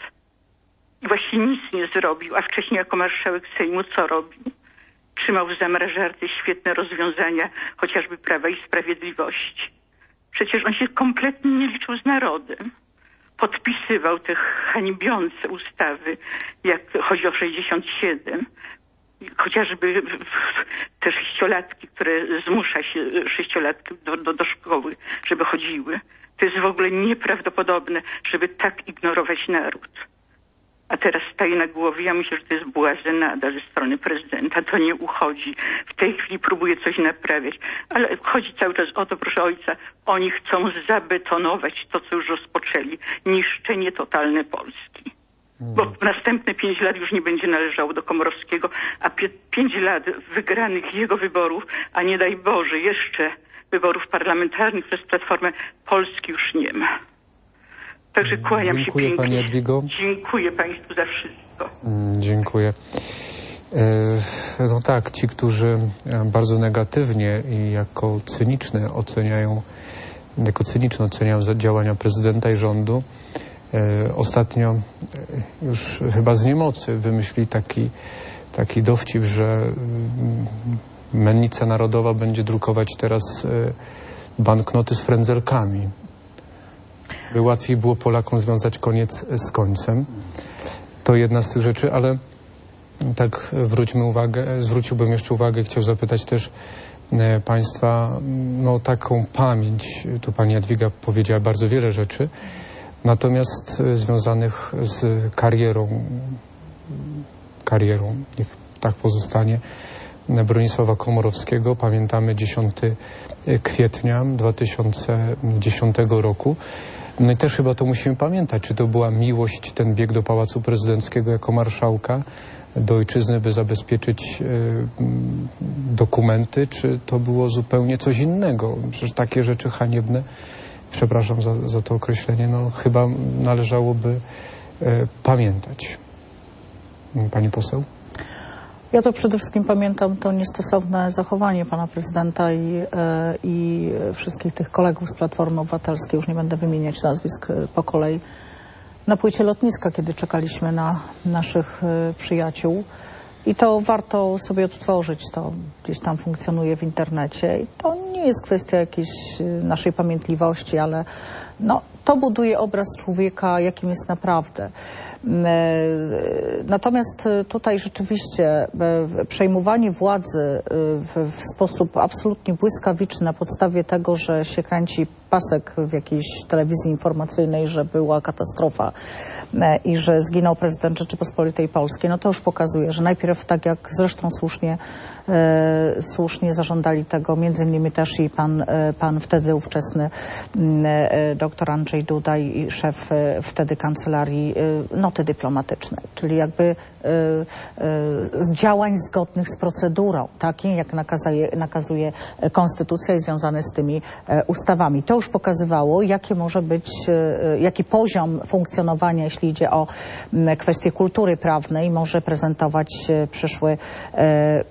i właściwie nic nie zrobił, a wcześniej jako marszałek Sejmu co robił? Trzymał w zamrażarce świetne rozwiązania, chociażby Prawa i Sprawiedliwości. Przecież on się kompletnie nie liczył z narodem. Podpisywał te hańbiące ustawy, jak chodzi o 67, chociażby te 6-latki, które zmusza się 6-latki do szkoły, żeby chodziły. To jest w ogóle nieprawdopodobne, żeby tak ignorować naród. A teraz staje na głowie. Ja myślę, że to jest błazenada ze strony prezydenta. To nie uchodzi. W tej chwili próbuje coś naprawiać. Ale chodzi cały czas o to, proszę ojca, oni chcą zabetonować to, co już rozpoczęli. Niszczenie totalne Polski. Bo następne 5 lat już nie będzie należało do Komorowskiego, a 5 lat wygranych jego wyborów, a nie daj Boże, jeszcze wyborów parlamentarnych przez Platformę, Polski już nie ma. Także kłaniam się pięknie. Pani Jadwigo. Dziękuję Państwu za wszystko. Dziękuję. No tak, ci, którzy bardzo negatywnie i jako cyniczne oceniają działania prezydenta i rządu, ostatnio już chyba z niemocy wymyślili taki dowcip, że Mennica Narodowa będzie drukować teraz banknoty z frędzelkami. By łatwiej było Polakom związać koniec z końcem. To jedna z tych rzeczy, ale tak zwróciłbym jeszcze uwagę, chciał zapytać też Państwa, no taką pamięć, tu Pani Jadwiga powiedziała bardzo wiele rzeczy, natomiast związanych z karierą, niech tak pozostanie, Bronisława Komorowskiego. Pamiętamy 10 kwietnia 2010 roku. No i też chyba to musimy pamiętać, czy to była miłość, ten bieg do Pałacu Prezydenckiego jako marszałka do ojczyzny, by zabezpieczyć dokumenty, czy to było zupełnie coś innego. Przecież takie rzeczy haniebne, przepraszam za to określenie, no chyba należałoby pamiętać. Pani poseł? Ja to przede wszystkim pamiętam to niestosowne zachowanie pana prezydenta i wszystkich tych kolegów z Platformy Obywatelskiej, już nie będę wymieniać nazwisk po kolei, na płycie lotniska, kiedy czekaliśmy na naszych przyjaciół. I to warto sobie odtworzyć, to gdzieś tam funkcjonuje w internecie i to nie jest kwestia jakiejś naszej pamiętliwości, ale no, to buduje obraz człowieka, jakim jest naprawdę. Natomiast tutaj rzeczywiście przejmowanie władzy w sposób absolutnie błyskawiczny na podstawie tego, że się kręci pasek w jakiejś telewizji informacyjnej, że była katastrofa i że zginął prezydent Rzeczypospolitej Polskiej, no to już pokazuje, że najpierw, tak jak zresztą słusznie zażądali tego między innymi też i pan wtedy ówczesny dr Andrzej Duda i szef wtedy kancelarii noty dyplomatycznej, czyli jakby działań zgodnych z procedurą, takim jak nakazuje konstytucja i związane z tymi ustawami. To już pokazywało, jaki poziom funkcjonowania, jeśli idzie o kwestie kultury prawnej, może prezentować przyszły kandydat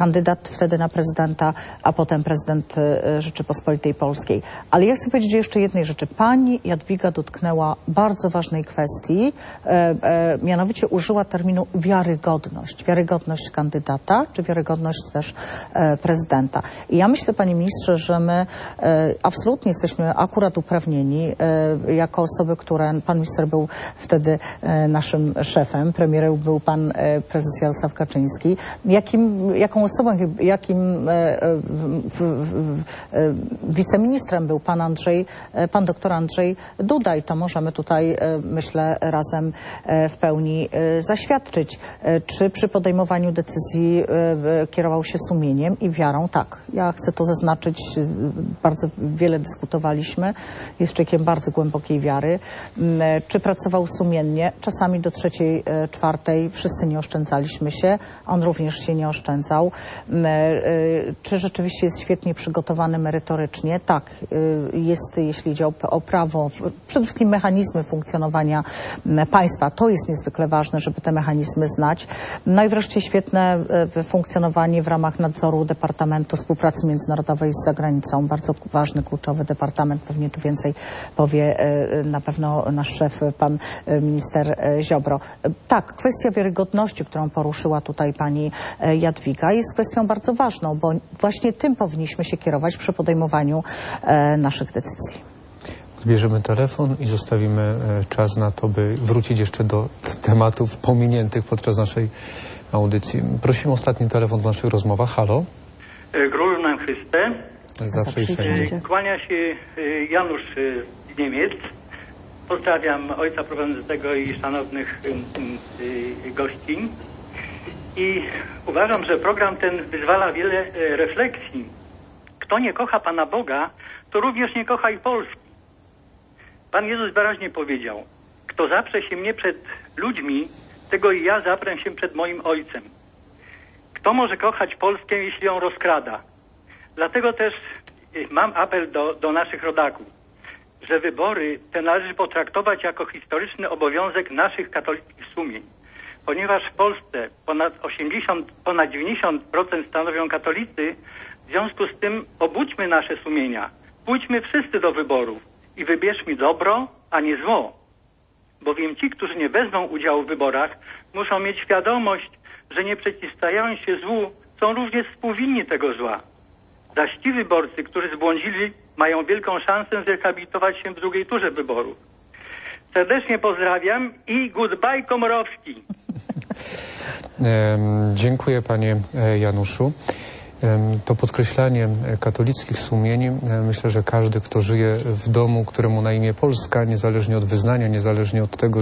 kandydat wtedy na prezydenta, a potem prezydent Rzeczypospolitej Polskiej. Ale ja chcę powiedzieć jeszcze jednej rzeczy. Pani Jadwiga dotknęła bardzo ważnej kwestii, mianowicie użyła terminu wiarygodność. Wiarygodność kandydata, czy wiarygodność też prezydenta. I ja myślę, panie ministrze, że my absolutnie jesteśmy akurat uprawnieni, jako osoby, które, pan minister był wtedy naszym szefem, premierem był pan prezes Jarosław Kaczyński, jaką osobą, jakim wiceministrem był pan doktor Andrzej Duda i to możemy tutaj, myślę, razem w pełni zaświadczyć. Czy przy podejmowaniu decyzji kierował się sumieniem i wiarą? Tak. Ja chcę to zaznaczyć. Bardzo wiele dyskutowaliśmy. Jest człowiekiem bardzo głębokiej wiary. Czy pracował sumiennie? Czasami do 3., 4. wszyscy nie oszczędzaliśmy się. On również się nie oszczędzał. Czy rzeczywiście jest świetnie przygotowany merytorycznie? Tak. Jest, jeśli idzie o prawo, przede wszystkim mechanizmy funkcjonowania państwa. To jest niezwykle ważne, żeby te mechanizmy znać. No i wreszcie świetne funkcjonowanie w ramach nadzoru Departamentu Współpracy Międzynarodowej z zagranicą. Bardzo ważny, kluczowy departament. Pewnie tu więcej powie na pewno nasz szef, pan minister Ziobro. Tak, kwestia wiarygodności, którą poruszyła tutaj pani Jadwiga, jest kwestią bardzo ważną, bo właśnie tym powinniśmy się kierować przy podejmowaniu naszych decyzji. Odbierzemy telefon i zostawimy czas na to, by wrócić jeszcze do tematów pominiętych podczas naszej audycji. Prosimy o ostatni telefon w naszych rozmowach. Halo? Król nam Chryste. Zawsze i wszędzie. Kłania się Janusz z Niemiec. Pozdrawiam ojca prowadzącego i szanownych gości. I uważam, że program ten wyzwala wiele refleksji. Kto nie kocha Pana Boga, to również nie kocha i Polski. Pan Jezus wyraźnie powiedział: kto zaprze się mnie przed ludźmi, tego i ja zaprę się przed moim Ojcem. Kto może kochać Polskę, jeśli ją rozkrada? Dlatego też mam apel do naszych rodaków, że wybory te należy potraktować jako historyczny obowiązek naszych katolickich sumień. Ponieważ w Polsce ponad 90% stanowią katolicy, w związku z tym obudźmy nasze sumienia. Pójdźmy wszyscy do wyborów i wybierzmy dobro, a nie zło. Bowiem ci, którzy nie wezmą udziału w wyborach, muszą mieć świadomość, że nie przeciwstawiając się złu, są również współwinni tego zła. Zaś ci wyborcy, którzy zbłądzili, mają wielką szansę zrehabilitować się w drugiej turze wyborów. Serdecznie pozdrawiam i goodbye Komorowski. Dziękuję panie Januszu. To podkreślanie katolickich sumień, myślę, że każdy, kto żyje w domu, któremu na imię Polska, niezależnie od wyznania, niezależnie od tego,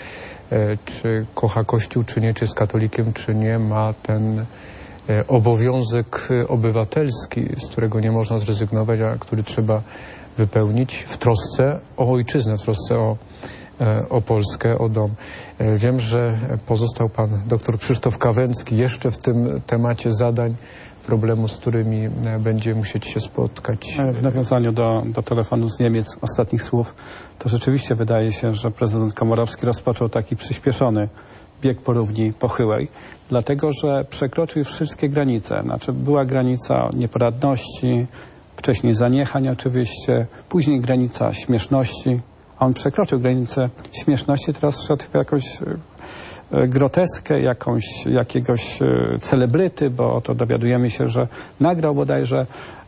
czy kocha Kościół, czy nie, czy jest katolikiem, czy nie, ma ten obowiązek obywatelski, z którego nie można zrezygnować, a który trzeba wypełnić w trosce o ojczyznę, w trosce o Polskę, o dom. Wiem, że pozostał pan dr Krzysztof Kawęcki jeszcze w tym temacie zadań, problemu, z którymi będzie musieć się spotkać. W nawiązaniu do telefonu z Niemiec, ostatnich słów, to rzeczywiście wydaje się, że prezydent Komorowski rozpoczął taki przyspieszony bieg po równi pochyłej, dlatego że przekroczył wszystkie granice. Znaczy była granica nieporadności, wcześniej zaniechań oczywiście, później granica śmieszności. On przekroczył granicę śmieszności, teraz szedł w jakąś groteskę, jakiegoś celebryty, bo to dowiadujemy się, że nagrał bodajże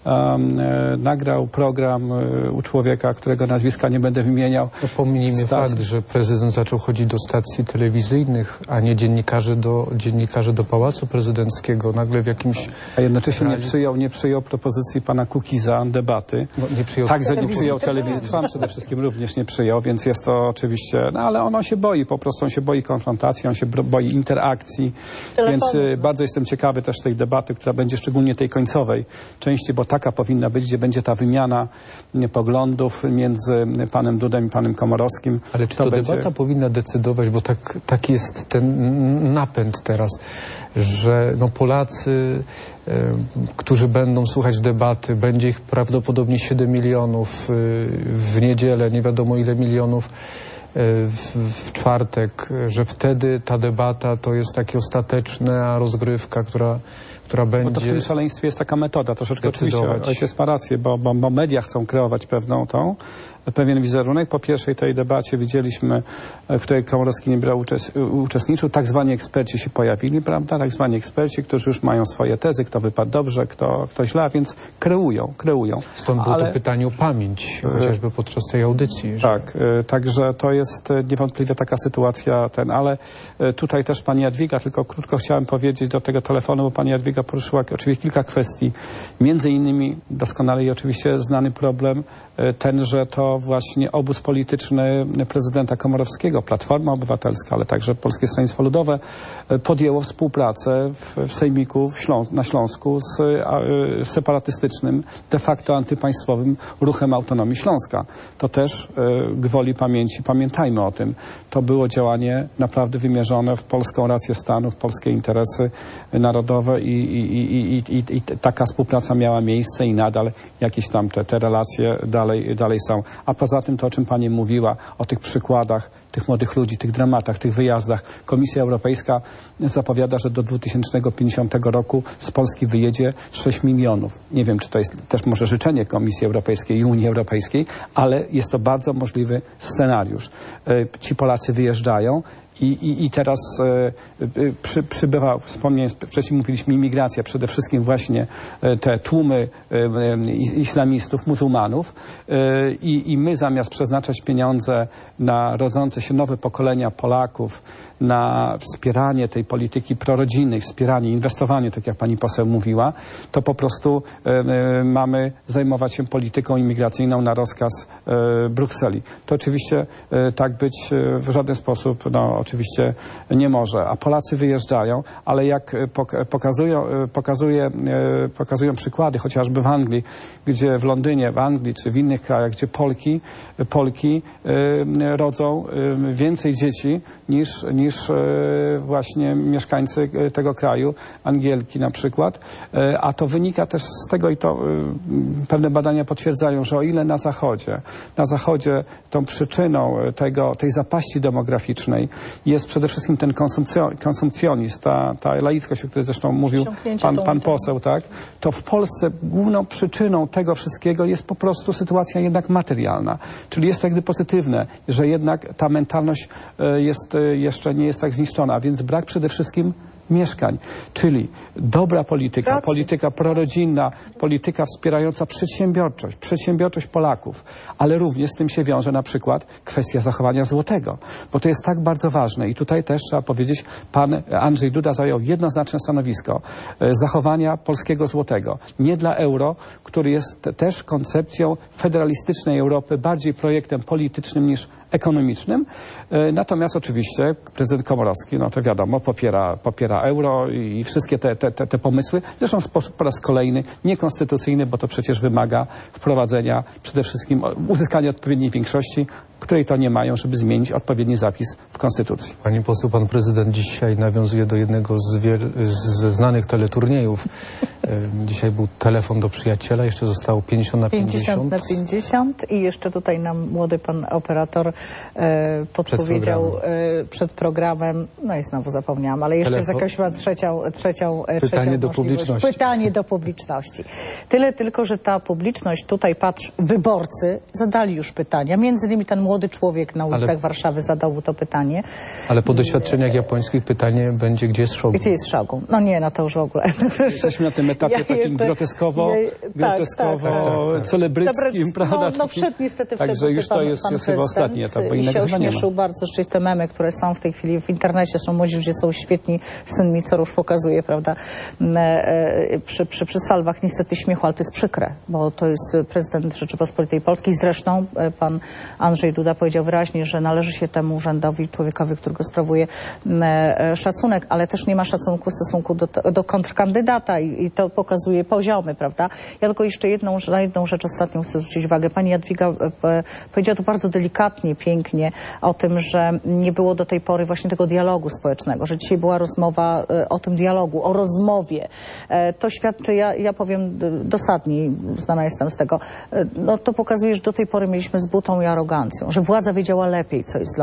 nagrał program u człowieka, którego nazwiska nie będę wymieniał. No, pomijmy fakt, że prezydent zaczął chodzić do stacji telewizyjnych, a nie dziennikarzy do Pałacu Prezydenckiego. Nagle w jakimś... A jednocześnie nie przyjął propozycji pana Kukiza debaty. No, nie przyjął Także nie przyjął telewizji. Trwam przede wszystkim również nie przyjął, więc jest to oczywiście... No ale on się boi, po prostu on się boi konfrontacji, on się boi interakcji. Więc bardzo jestem ciekawy też tej debaty, która będzie szczególnie tej końcowej części, bo taka powinna być, gdzie będzie ta wymiana poglądów między panem Dudem i panem Komorowskim. Ale czy to debata powinna decydować, bo taki jest ten napęd teraz, że no Polacy, którzy będą słuchać debaty, będzie ich prawdopodobnie 7 milionów w niedzielę, nie wiadomo ile milionów w czwartek, że wtedy ta debata to jest taka ostateczna rozgrywka, która która będzie... Bo to w tym szaleństwie jest taka metoda, troszeczkę oczywiście ojciec ma rację, bo media chcą kreować pewien wizerunek. Po pierwszej tej debacie widzieliśmy, w której Komorowski nie uczestniczył, tak zwani eksperci się pojawili, prawda? Tak zwani eksperci, którzy już mają swoje tezy, kto wypadł dobrze, kto źle, a więc kreują. Stąd było to pytanie o pamięć, chociażby podczas tej audycji. Tak, także to jest niewątpliwie taka sytuacja, ale tutaj też pani Jadwiga, tylko krótko chciałem powiedzieć do tego telefonu, bo pani Jadwiga poruszyła oczywiście kilka kwestii, między innymi doskonale i oczywiście znany problem ten, że to właśnie obóz polityczny prezydenta Komorowskiego, Platforma Obywatelska, ale także Polskie Stronnictwo Ludowe podjęło współpracę w sejmiku na Śląsku z separatystycznym, de facto antypaństwowym Ruchem Autonomii Śląska. To też gwoli pamięci, pamiętajmy o tym. To było działanie naprawdę wymierzone w polską rację stanu, w polskie interesy narodowe i taka współpraca miała miejsce i nadal jakieś tam te relacje dalej są. A poza tym to, o czym pani mówiła, o tych przykładach, tych młodych ludzi, tych dramatach, tych wyjazdach. Komisja Europejska zapowiada, że do 2050 roku z Polski wyjedzie 6 milionów. Nie wiem, czy to jest też może życzenie Komisji Europejskiej i Unii Europejskiej, ale jest to bardzo możliwy scenariusz. Ci Polacy wyjeżdżają i teraz przybywa, wspomniałem, wcześniej mówiliśmy imigracja, przede wszystkim właśnie te tłumy islamistów, muzułmanów i my zamiast przeznaczać pieniądze na rodzące się nowe pokolenia Polaków, na wspieranie tej polityki prorodzinnej, wspieranie, inwestowanie, tak jak pani poseł mówiła, to po prostu mamy zajmować się polityką imigracyjną na rozkaz Brukseli. To oczywiście tak być w żaden sposób, oczywiście nie może. A Polacy wyjeżdżają, ale jak pokazują przykłady, chociażby w Anglii, gdzie w Londynie, w Anglii czy w innych krajach, gdzie Polki rodzą więcej dzieci niż właśnie mieszkańcy tego kraju, Angielki na przykład, a to wynika też z tego i to pewne badania potwierdzają, że o ile na Zachodzie tą przyczyną tej zapaści demograficznej jest przede wszystkim ten konsumpcjonizm, ta laickość, o której zresztą mówił pan poseł, tak? To w Polsce główną przyczyną tego wszystkiego jest po prostu sytuacja jednak materialna. Czyli jest to jakby pozytywne, że jednak ta mentalność jeszcze nie jest tak zniszczona, a więc brak przede wszystkim mieszkań, czyli dobra polityka, polityka prorodzinna, polityka wspierająca przedsiębiorczość Polaków, ale również z tym się wiąże na przykład kwestia zachowania złotego, bo to jest tak bardzo ważne i tutaj też trzeba powiedzieć, pan Andrzej Duda zajął jednoznaczne stanowisko zachowania polskiego złotego, nie dla euro, który jest też koncepcją federalistycznej Europy, bardziej projektem politycznym niż ekonomicznym. Natomiast oczywiście prezydent Komorowski, no to wiadomo, popiera euro i wszystkie te pomysły. Zresztą w sposób po raz kolejny niekonstytucyjny, bo to przecież wymaga wprowadzenia przede wszystkim uzyskania odpowiedniej większości, której to nie mają, żeby zmienić odpowiedni zapis w Konstytucji. Pani poseł, pan prezydent dzisiaj nawiązuje do jednego ze znanych teleturniejów. Dzisiaj był telefon do przyjaciela, jeszcze zostało 50 na 50. 50 na 50 i jeszcze tutaj nam młody pan operator podpowiedział przed programem, no i znowu zapomniałam, ale jeszcze jest jakaś trzecią Pytanie do publiczności. Pytanie do publiczności. Tyle tylko, że ta publiczność, tutaj patrz, wyborcy zadali już pytania, między innymi ten młody człowiek na ulicach Warszawy zadał mu to pytanie. Ale po doświadczeniach japońskich pytanie będzie, gdzie jest Shogun? Gdzie jest Shogun? No nie, no to już w ogóle. Jesteśmy na tym etapie takim groteskowo celebryckim, prawda? No wszedł niestety także już to jest chyba ostatni etap, bo innego się ośmieszył bardzo. Rzeczywiście te memy, które są w tej chwili w internecie, są młodzi ludzie, są świetni. Syn mi co już pokazuje, prawda? Przy salwach niestety śmiechu, ale to jest przykre, bo to jest prezydent Rzeczypospolitej Polskiej. Zresztą pan Andrzej Duda powiedział wyraźnie, że należy się temu urzędowi, człowiekowi, którego sprawuje szacunek, ale też nie ma szacunku w stosunku do kontrkandydata i to pokazuje poziomy, prawda? Ja tylko jeszcze na jedną rzecz ostatnią chcę zwrócić uwagę. Pani Jadwiga powiedziała to bardzo delikatnie, pięknie o tym, że nie było do tej pory właśnie tego dialogu społecznego, że dzisiaj była rozmowa o tym dialogu, o rozmowie. To świadczy, ja powiem dosadniej, znana jestem z tego, no to pokazuje, że do tej pory mieliśmy z butą i arogancją. sytuacją, że władza wiedziała lepiej, co jest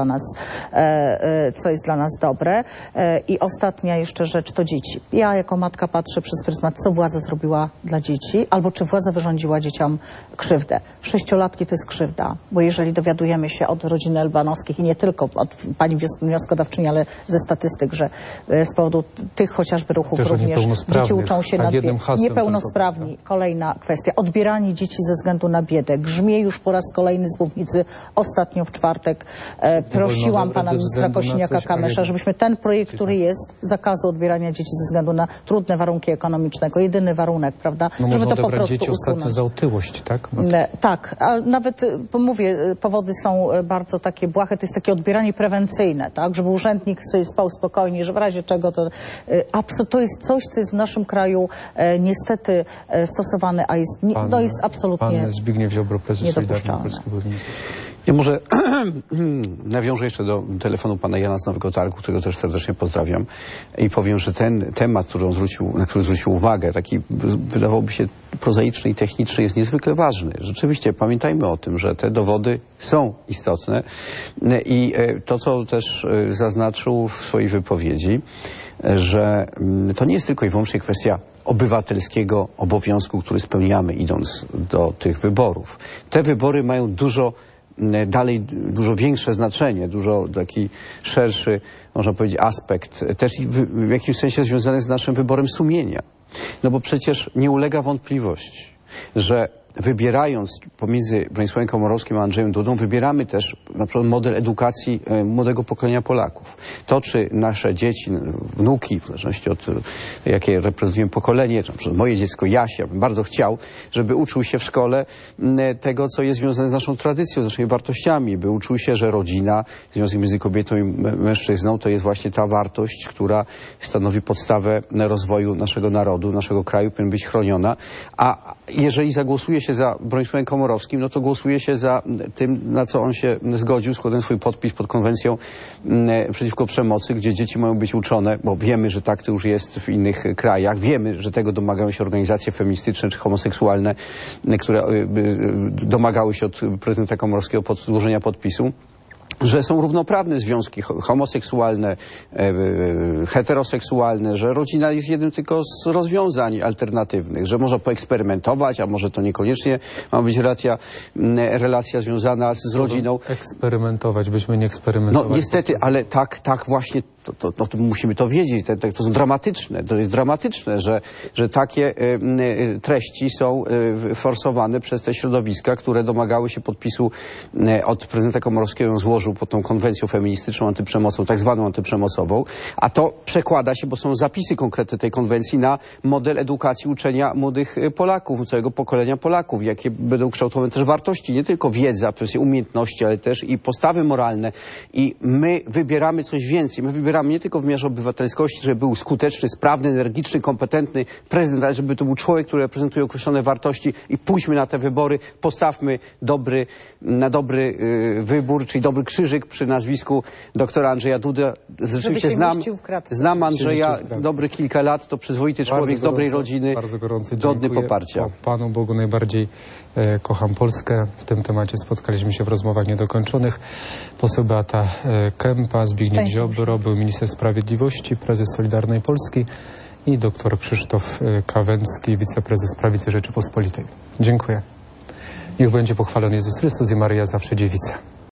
dla nas dobre. I ostatnia jeszcze rzecz to dzieci. Ja jako matka patrzę przez pryzmat, co władza zrobiła dla dzieci, albo czy władza wyrządziła dzieciom krzywdę. 6-latki to jest krzywda, bo jeżeli dowiadujemy się od rodziny Elbanowskich i nie tylko od pani wnioskodawczyni, ale ze statystyk, że z powodu tych chociażby ruchów też również dzieci uczą się niepełnosprawni. Kolejna kwestia. Odbieranie dzieci ze względu na biedę. Grzmie już po raz kolejny z mównicy. Ostatnio w czwartek prosiłam pana ministra Kosiniaka-Kamysza, żebyśmy ten projekt, który jest, zakazu odbierania dzieci ze względu na trudne warunki ekonomiczne, jako jedyny warunek, prawda, żeby to po prostu dzieci usunąć. za otyłość, tak? Tak, a nawet mówię, powody są bardzo takie błahe, to jest takie odbieranie prewencyjne, tak, żeby urzędnik sobie spał spokojnie, że w razie czego to jest coś, co jest w naszym kraju niestety stosowane, a jest, jest absolutnie Pan Zbigniew Ziobro, prezes Solidarnej Polski. Ja może nawiążę jeszcze do telefonu pana Jana z Nowego Targu, którego też serdecznie pozdrawiam, i powiem, że ten temat, na który zwrócił uwagę, taki wydawałoby się prozaiczny i techniczny, jest niezwykle ważny. Rzeczywiście pamiętajmy o tym, że te dowody są istotne i to, co też zaznaczył w swojej wypowiedzi, że to nie jest tylko i wyłącznie kwestia obywatelskiego obowiązku, który spełniamy idąc do tych wyborów. Te wybory mają dużo większe znaczenie, dużo taki szerszy, można powiedzieć, aspekt, też w jakimś sensie związany z naszym wyborem sumienia. No bo przecież nie ulega wątpliwości, że wybierając pomiędzy Bronisławem Komorowskim a Andrzejem Dudą, wybieramy też na przykład model edukacji młodego pokolenia Polaków. To, czy nasze dzieci, wnuki, w zależności od jakie reprezentują pokolenie, czy na przykład moje dziecko Jasia, bym bardzo chciał, żeby uczył się w szkole tego, co jest związane z naszą tradycją, z naszymi wartościami, by uczył się, że rodzina, związek między kobietą i mężczyzną, to jest właśnie ta wartość, która stanowi podstawę rozwoju naszego narodu, naszego kraju, powinna być chroniona. A jeżeli zagłosuje się za Bronisławem Komorowskim, no to głosuje się za tym, na co on się zgodził, składając swój podpis pod konwencją przeciwko przemocy, gdzie dzieci mają być uczone, bo wiemy, że tak to już jest w innych krajach. Wiemy, że tego domagają się organizacje feministyczne czy homoseksualne, które domagały się od prezydenta Komorowskiego złożenia podpisu, że są równoprawne związki homoseksualne, heteroseksualne, że rodzina jest jednym tylko z rozwiązań alternatywnych, że można poeksperymentować, a może to niekoniecznie ma być relacja związana z rodziną. Eksperymentować, byśmy nie eksperymentowali. No niestety, ale tak właśnie, to musimy to wiedzieć, to są dramatyczne, to jest dramatyczne, że takie treści są forsowane przez te środowiska, które domagały się podpisu od prezydenta Komorowskiego, złożył pod tą konwencją feministyczną antyprzemocową, tak zwaną antyprzemocową, a to przekłada się, bo są zapisy konkretne tej konwencji, na model edukacji, uczenia młodych Polaków, całego pokolenia Polaków, jakie będą kształtowane też wartości, nie tylko wiedza, kwestie umiejętności, ale też i postawy moralne. I my wybieramy coś więcej. My wybieramy nie tylko w wymiarze obywatelskości, żeby był skuteczny, sprawny, energiczny, kompetentny prezydent, ale żeby to był człowiek, który reprezentuje określone wartości, i pójdźmy na te wybory, postawmy na dobry wybór, czyli dobry krzyżyk przy nazwisku doktora Andrzeja Duda. Rzeczywiście znam Andrzeja dobrych kilka lat, to przyzwoity człowiek z dobrej rodziny, godny poparcia. Panu Bogu najbardziej kocham Polskę. W tym temacie spotkaliśmy się w rozmowach niedokończonych. Poseł Beata Kempa, Zbigniew Ziobro, był minister sprawiedliwości, prezes Solidarnej Polski, i dr Krzysztof Kawęcki, wiceprezes Prawicy Rzeczypospolitej. Dziękuję. Niech będzie pochwalony Jezus Chrystus i Maryja zawsze dziewica.